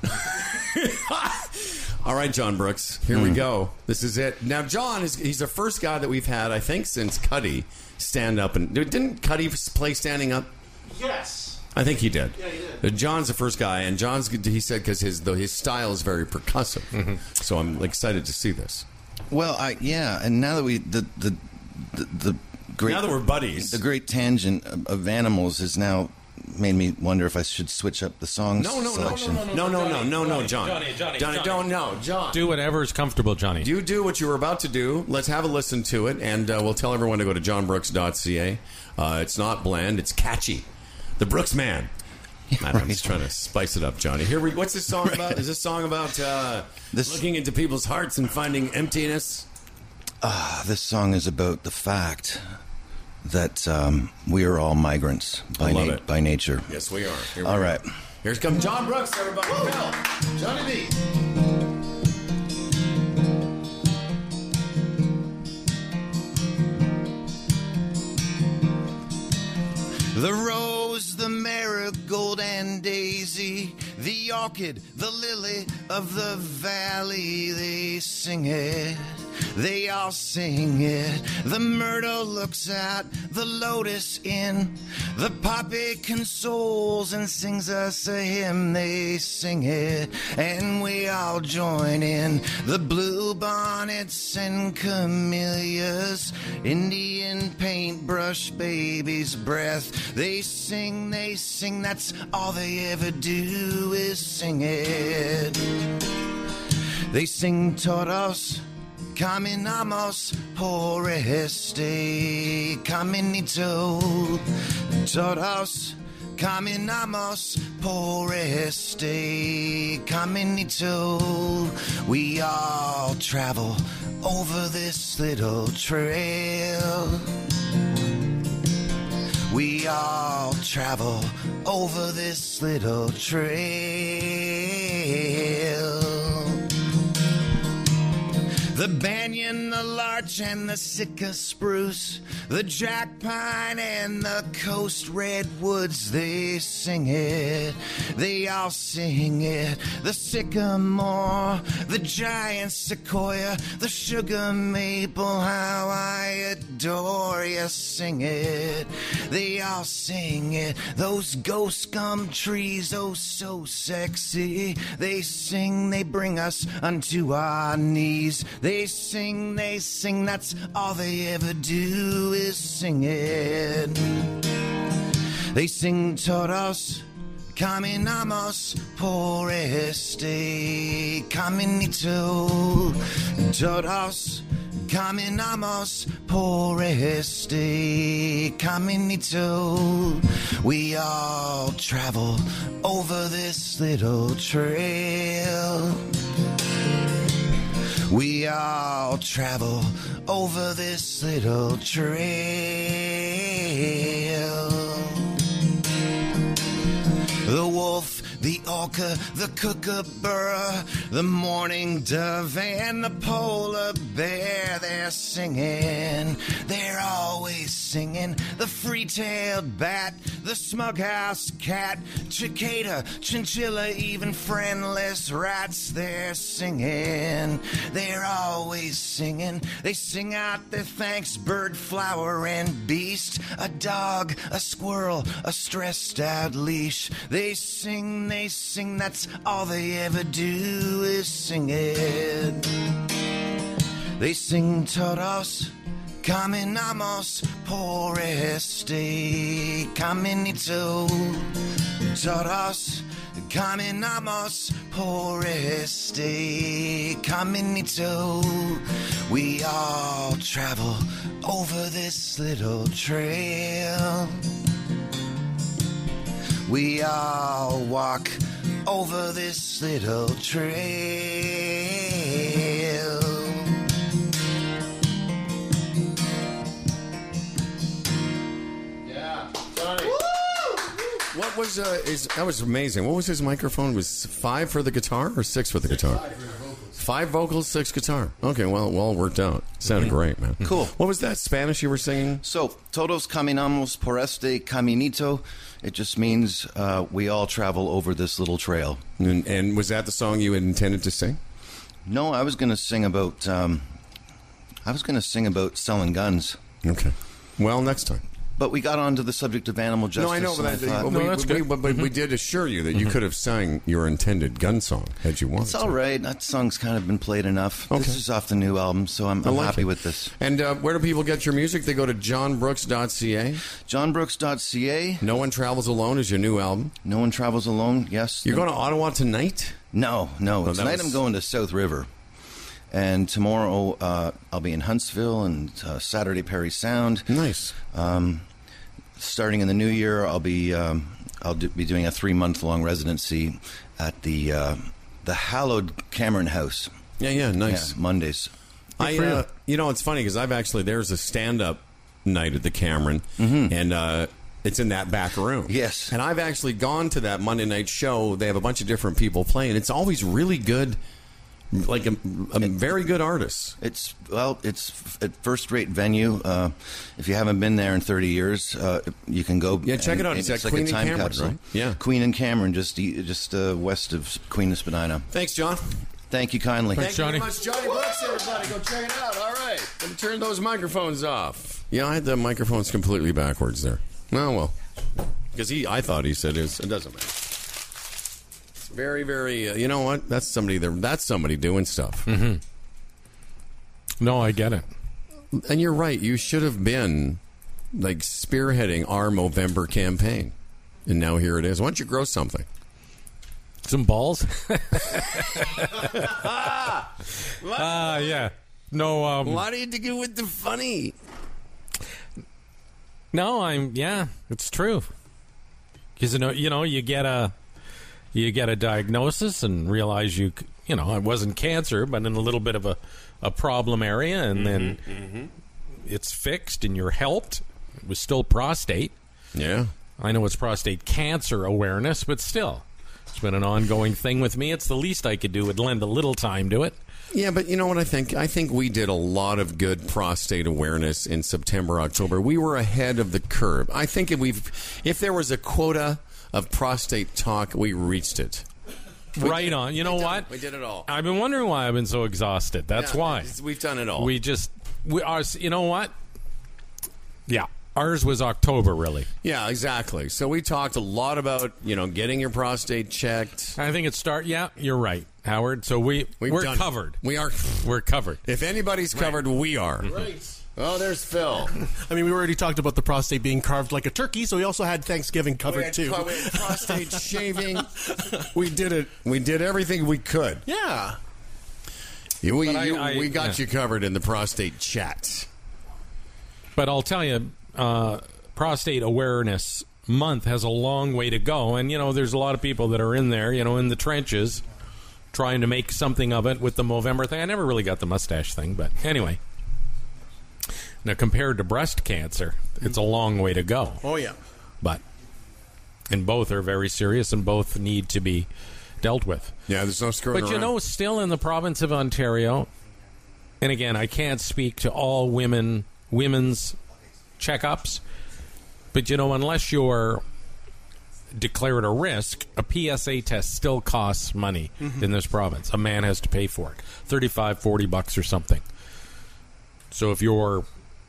All right, John Brooks. Here we go. This is it. Now, John is he's the first guy that we've had, I think, since Cuddy stand up. And didn't Cuddy play standing up? Yes. I think he did. Yeah, he did. Uh, John's the first guy, and John's he said because his though his style is very percussive. Mm-hmm. So I'm excited to see this. Well, I yeah, and now that we the the the, the great Now that we're buddies. the great tangent of, of animals has now made me wonder if I should switch up the songs No, no, no, selection. no, no, no, no, no, no, John. Johnny, Johnny, Johnny, Johnny. don't no, John. Do whatever is comfortable, Johnny. You do what you were about to do. Let's have a listen to it, and uh, we'll tell everyone to go to john brooks dot c a. Uh, it's not bland; it's catchy. The Brooks Man. I don't know, he's trying to spice it up, Johnny. Here we. What's this song about? Is this song about uh, This- looking into people's hearts and finding emptiness? Ah, this song is about the fact that um, we are all migrants by I love na- it. by nature. Yes, we are. Here we All go. right. Here's come John Brooks, everybody. Phil, Johnny B. The rose, the marigold and daisy, the orchid, the lily of the valley, they sing it, they all sing it. The myrtle looks at the lotus in, the poppy consoles and sings us a hymn, they sing it, and we all join in. The blue bonnets and camellias, Indian paintbrush baby's breath, they sing, they sing, that's all they ever do is sing it. They sing todos, caminamos por este caminito. Todos caminamos por este caminito. We all travel over this little trail. We all travel over this little trail. The banyan, the larch, and the Sitka spruce, the jack pine and the coast redwoods, they sing it, they all sing it. The sycamore, the giant sequoia, the sugar maple, how I adore you, sing it, they all sing it. Those ghost gum trees, oh so sexy, they sing, they bring us unto our knees. They sing, they sing, that's all they ever do is sing it. They sing todos, caminamos por este caminito. Todos, caminamos por este caminito. We all travel over this little trail. We all travel over this little trail. The wolf, the orca, the kookaburra, the mourning dove, and the polar bear, they're singing. They're always singing. The free-tailed bat, the smughouse cat, cicada, chinchilla, even friendless rats, they're singing. They're always singing. They sing out their thanks, bird, flower, and beast. A dog, a squirrel, a stressed-out leash. They sing, they sing, that's all they ever do is sing it. They sing todos, caminamos por este caminito. Todos caminamos por este caminito. We all travel over this little trail. We all walk over this little trail. Yeah, Johnny. What was uh, is that was amazing? What was his microphone? Was five for the guitar or six for the guitar? Five vocals, six guitar. Okay, well, well worked out. Sounded great, man. Cool. What was that Spanish you were singing? So, todos caminamos por este caminito. It just means uh, we all travel over this little trail. And, and was that the song you had intended to sing? No, I was going to sing about. Um, I was going to sing about selling guns. Okay. Well, next time. But we got onto the subject of animal justice. No, I know, but, I that, thought, but, No, we, that's we, good. but, but we Mhm. did assure you that you Mhm. could have sang your intended gun song had you wanted it's to. all right. That song's kind of been played enough. Okay. This is off the new album, so I'm, I I'm like happy it. with this. And uh, where do people get your music? They go to john brooks dot c a. john brooks dot c a. No One Travels Alone is your new album. No One Travels Alone, yes. You're No- going to Ottawa tonight? No, no. Oh, that Tonight was- I'm going to South River. And tomorrow uh, I'll be in Huntsville and uh, Saturday Perry Sound. Nice. Um, starting in the new year, I'll be um, I'll do, be doing a three month long residency at the uh, the hallowed Cameron House. Yeah, yeah, nice. Yeah, Mondays. I, uh, you know, it's funny because I've actually there's a stand-up night at the Cameron, and uh, it's in that back room. Yes, and I've actually gone to that Monday night show. They have a bunch of different people playing. It's always really good, like a, a very good artist. It's well, it's a first-rate venue. Uh, if you haven't been there in thirty years, uh, you can go. Yeah, check and- it out. and It's at like Queen a and time Cameron, capsule. right? Yeah. Queen and Cameron, just e- just uh, west of Queen and Spadina. Thanks, John. Thank you kindly. Thank you very much, Johnny Brooks, everybody. Go check it out. All right. Let me turn those microphones off. Yeah, I had the microphones completely backwards there. Oh, well. Because he, I thought he said it, was, it doesn't matter. It's very, very, uh, you know what? That's somebody, there. That's somebody doing stuff. Mm-hmm. No, I get it. And you're right. You should have been, like, spearheading our Movember campaign. And now here it is. Why don't you grow something? Some balls? Ah, uh, yeah. No, um... Why do you do with the funny? No, I'm... Yeah, it's true. Because, you know, you know, you get a... You get a diagnosis and realize you... c- You know, it wasn't cancer, but in a little bit of a, a problem area, and then mm-hmm. it's fixed and you're helped. It was still prostate. Yeah. I know it's prostate cancer awareness, but still... It's been an ongoing thing with me. It's the least I could do. Would lend a little time to it. Yeah, but you know what I think? I think we did a lot of good prostate awareness in September, October. We were ahead of the curve. I think if we've, if there was a quota of prostate talk, we reached it. We Right did- on. You know we done what? it. We did it all. I've been wondering why I've been so exhausted. That's Yeah, why. it's- We've done it all. We just, we are. You know what? Yeah, ours was October, really. Yeah, exactly. So we talked a lot about, you know, getting your prostate checked. I think it start. Yeah, you're right, Howard. So we We've we're done it. covered. We are. We're covered. If anybody's covered, we are. Right. Oh, there's Phil. I mean, we already talked about the prostate being carved like a turkey, so we also had Thanksgiving covered We had, too. we had prostate shaving. We did it. We did everything we could. Yeah. You- we, But I- you- I- we got yeah. you covered in the prostate chat. But I'll tell you, uh, Prostate Awareness Month has a long way to go. And, you know, there's a lot of people that are in there, you know, in the trenches, trying to make something of it with the Movember thing. I never really got the mustache thing, but anyway. Now, compared to breast cancer, it's a long way to go. Oh, yeah. But, and both are very serious and both need to be dealt with. Yeah, there's no screwing But, you around. know, still in the province of Ontario, and again, I can't speak to all women, women's checkups, but, you know, unless you're declared a risk, a P S A test still costs money Mhm. in this province. A man has to pay for it. thirty-five, forty bucks or something. So if your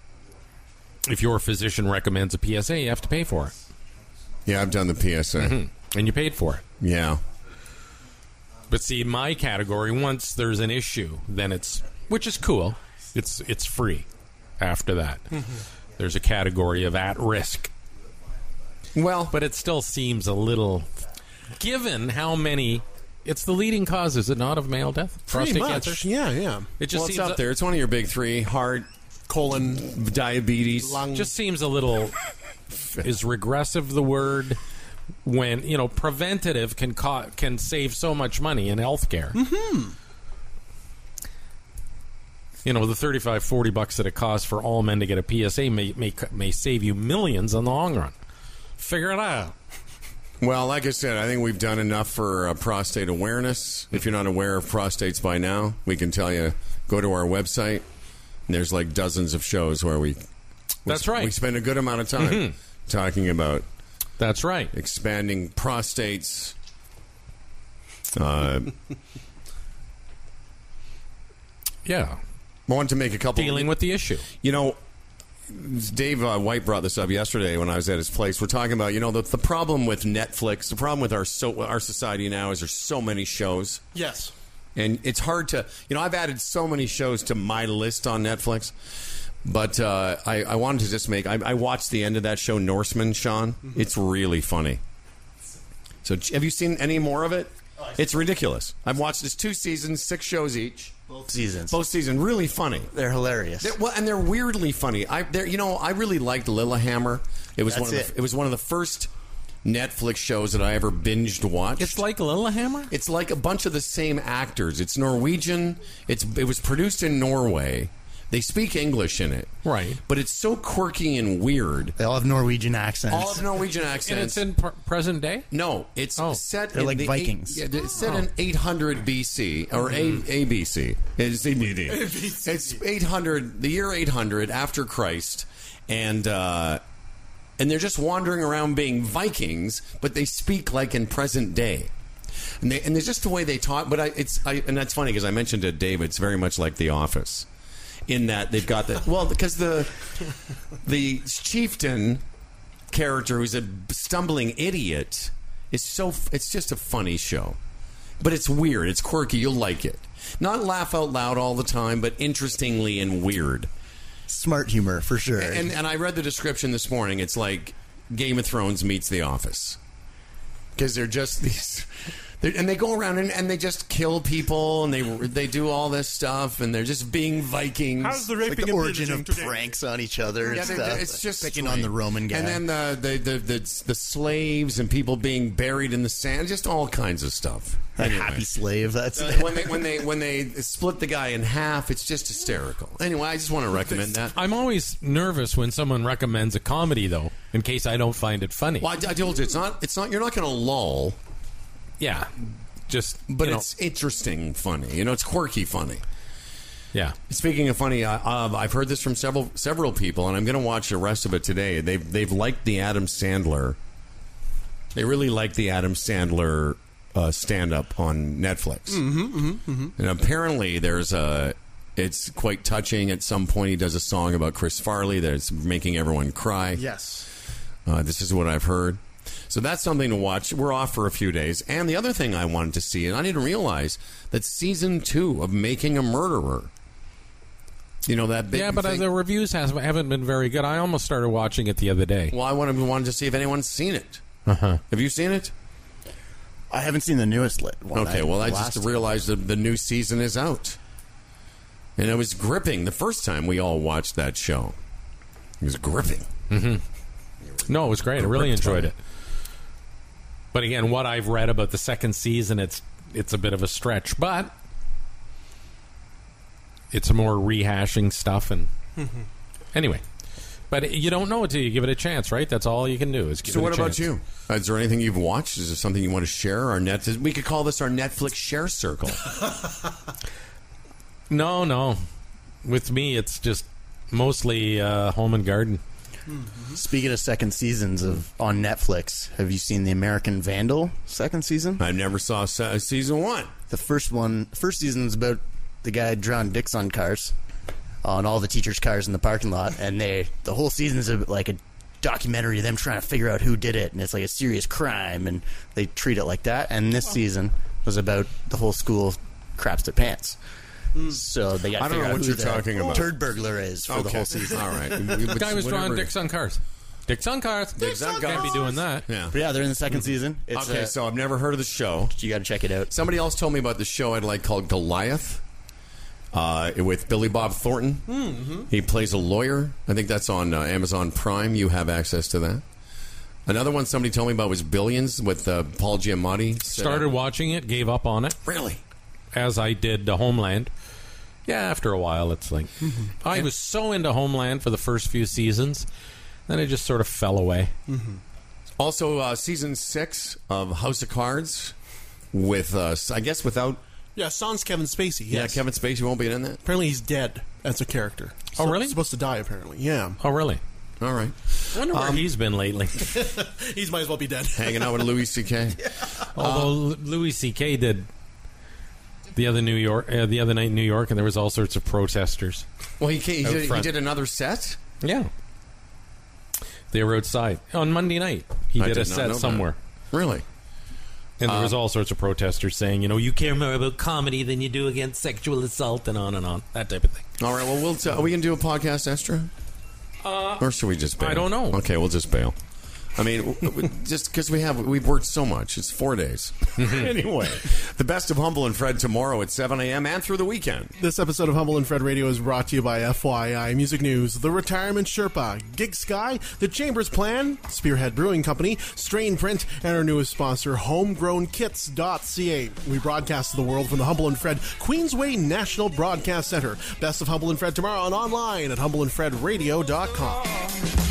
if your physician recommends a P S A, you have to pay for it. Yeah, I've done the P S A. Mhm. And you paid for it. Yeah. But see, my category, once there's an issue, then it's, which is cool, it's it's free after that. Mhm. There's a category of at risk. Well, but it still seems a little, given how many. It's the leading cause, is it not, of male death? Pretty Prostate much. cancer? Yeah, yeah. It just well, it's seems up there. It's one of your big three: heart, colon, diabetes, lung. Just seems a little. Is regressive the word? When you know preventative can co- can save so much money in healthcare. Mm-hmm. You know, the thirty-five, forty bucks that it costs for all men to get a P S A may may may save you millions in the long run. Figure it out. Well, like I said, I think we've done enough for uh, prostate awareness. If you're not aware of prostates by now, we can tell you, go to our website. And there's like dozens of shows where we... we That's sp- right. We spend a good amount of time Mhm. talking about... That's right. Expanding prostates. Uh, yeah. I wanted to make a couple... Dealing with the issue. You know... Dave uh, White brought this up yesterday when I was at his place. We're talking about, you know, the, the problem with Netflix, the problem with our so, our society now is there's so many shows. Yes. And it's hard to, you know, I've added so many shows to my list on Netflix. But uh, I, I wanted to just make, I, I watched the end of that show, Norseman, Sean. Mm-hmm. It's really funny. So have you seen any more of it? Oh, it's ridiculous. I've watched this two seasons, six shows each. Both seasons. Both seasons. Really funny. They're hilarious. They're, well, and they're weirdly funny. I, they're, you know, I really liked Lillehammer. It was That's one of it. the, it was one of the first Netflix shows that I ever binged watched. It's like Lillehammer? It's like a bunch of the same actors. It's Norwegian. It's it was produced in Norway. They speak English in it. Right. But it's so quirky and weird. They all have Norwegian accents. All have Norwegian And accents. it's in pr- present day? No, it's Oh. set They're in like the Vikings. Eight, yeah, it's set Oh. in eight hundred B C or A, A B C. It's A B D. It's eight hundred, the year eight hundred after Christ, and uh, and they're just wandering around being Vikings, but they speak like in present day. And they, and there's just the way they talk, but I, it's I, and that's funny because I mentioned to Dave, it's very much like The Office. In that they've got the well, because the the chieftain character who's a stumbling idiot is so it's just a funny show, but it's weird, it's quirky. You'll like it. Not laugh out loud all the time, but interestingly and weird. Smart humor for sure. And and I read the description this morning. It's like Game of Thrones meets The Office because they're just these. They're, and they go around and, and they just kill people and they they do all this stuff and they're just being Vikings. How's the like raping the and origin pillaging of today? pranks on each other Yeah, and they- stuff. it's just picking strange. on the Roman guy. And then the the, the the the slaves and people being buried in the sand, just all kinds of stuff. That Anyway. happy slave. That's Uh, when they when they when they split the guy in half, it's just hysterical. Anyway, I just want to recommend that. I'm always nervous when someone recommends a comedy, though, in case I don't find it funny. Well, I, I told you it's not. It's not. You're not going to lull. Yeah, just But you know, it's interesting, funny. You know, it's quirky, funny. yeah. Speaking of funny, uh, uh, I've heard this from several several people, and I'm going to watch the rest of it today. They've they've liked the Adam Sandler. They really like the Adam Sandler uh, stand up on Netflix, Mm-hmm, mm-hmm, mm-hmm. and apparently there's a. It's quite touching. At some point, he does a song about Chris Farley that's making everyone cry. Yes. Uh, this is what I've heard. So that's something to watch. We're off for a few days. And the other thing I wanted to see, and I didn't realize, that season two of Making a Murderer. You know, that big Yeah, but uh, thing? the reviews has, haven't been very good. I almost started watching it the other day. Well, I wanted, wanted to see if anyone's seen it. Uh-huh. Have you seen it? I haven't seen the newest lit one. Okay, well, I last just realized that the new season is out. And it was gripping the first time we all watched that show. It was gripping. Mm-hmm. No, it was great. I really enjoyed it. But again, what I've read about the second season, it's it's a bit of a stretch, but it's more rehashing stuff. And Mm-hmm. anyway, but you don't know until you give it a chance, right? That's all you can do is give So it a what about chance. you? Uh, is there anything you've watched? Is there something you want to share? Our net, we could call this our Netflix share circle. No, no. With me, it's just mostly uh, Home and Garden. Mm-hmm. Speaking of second seasons of on Netflix, have you seen the American Vandal second season? I never saw se- season one. The first one, first season is about the guy drawing dicks on cars, on all the teachers' cars in the parking lot, and they the whole season is a, like a documentary of them trying to figure out who did it, and it's like a serious crime, and they treat it like that. And this season was about the whole school craps their pants. So they got I to don't figure know out what who you're the talking about. turd burglar is for the Okay. whole season. All right. The guy was drawing Whatever. dicks on cars. Dick Sunkarth. Dick Sunkarth. Can't be doing that. Yeah. But yeah, they're in the second season. It's, okay, uh, so I've never heard of the show. You got to check it out. Somebody else told me about the show I'd like called Goliath. Uh, with Billy Bob Thornton. Mm-hmm. He plays a lawyer. I think that's on uh, Amazon Prime. You have access to that. Another one somebody told me about was Billions with uh, Paul Giamatti. Started watching it, gave up on it. Really? As I did the Homeland. Yeah, after a while, it's like... Mm-hmm. I was so into Homeland for the first few seasons, then it just sort of fell away. Mm-hmm. Also, uh, season six of House of Cards with, uh, I guess, without... Yeah, sans Kevin Spacey. Yes. Yeah, Kevin Spacey won't be in that. Apparently he's dead as a character. Oh, So- really? Supposed to die, apparently. Yeah. Oh, really? All right. I wonder where Um, he's been lately. He might as well be dead. Hanging out with Louis C K. Although Louis C K did the other New York, uh, the other night in New York, and there was all sorts of protesters. Well, he, he, out did, he front. did another set? Yeah. They were outside on Monday night. He I did, did a not set know that. somewhere. Really? And there Uh, was all sorts of protesters saying, you know, you care more about comedy than you do against sexual assault and on and on. That type of thing. All right, well, we'll t- are we going to do a podcast, Estra? Uh, Or should we just bail? I don't know. Okay, we'll just bail. I mean, w- w- just because we have, we've worked so much. It's four days. Anyway, the best of Humble and Fred tomorrow at seven a.m. and through the weekend. This episode of Humble and Fred Radio is brought to you by F Y I Music News, The Retirement Sherpa, Gig Sky, The Chambers Plan, Spearhead Brewing Company, Strain Print, and our newest sponsor, homegrown kits dot c a. We broadcast to the world from the Humble and Fred Queensway National Broadcast Center. Best of Humble and Fred tomorrow and online at humble and fred radio dot com.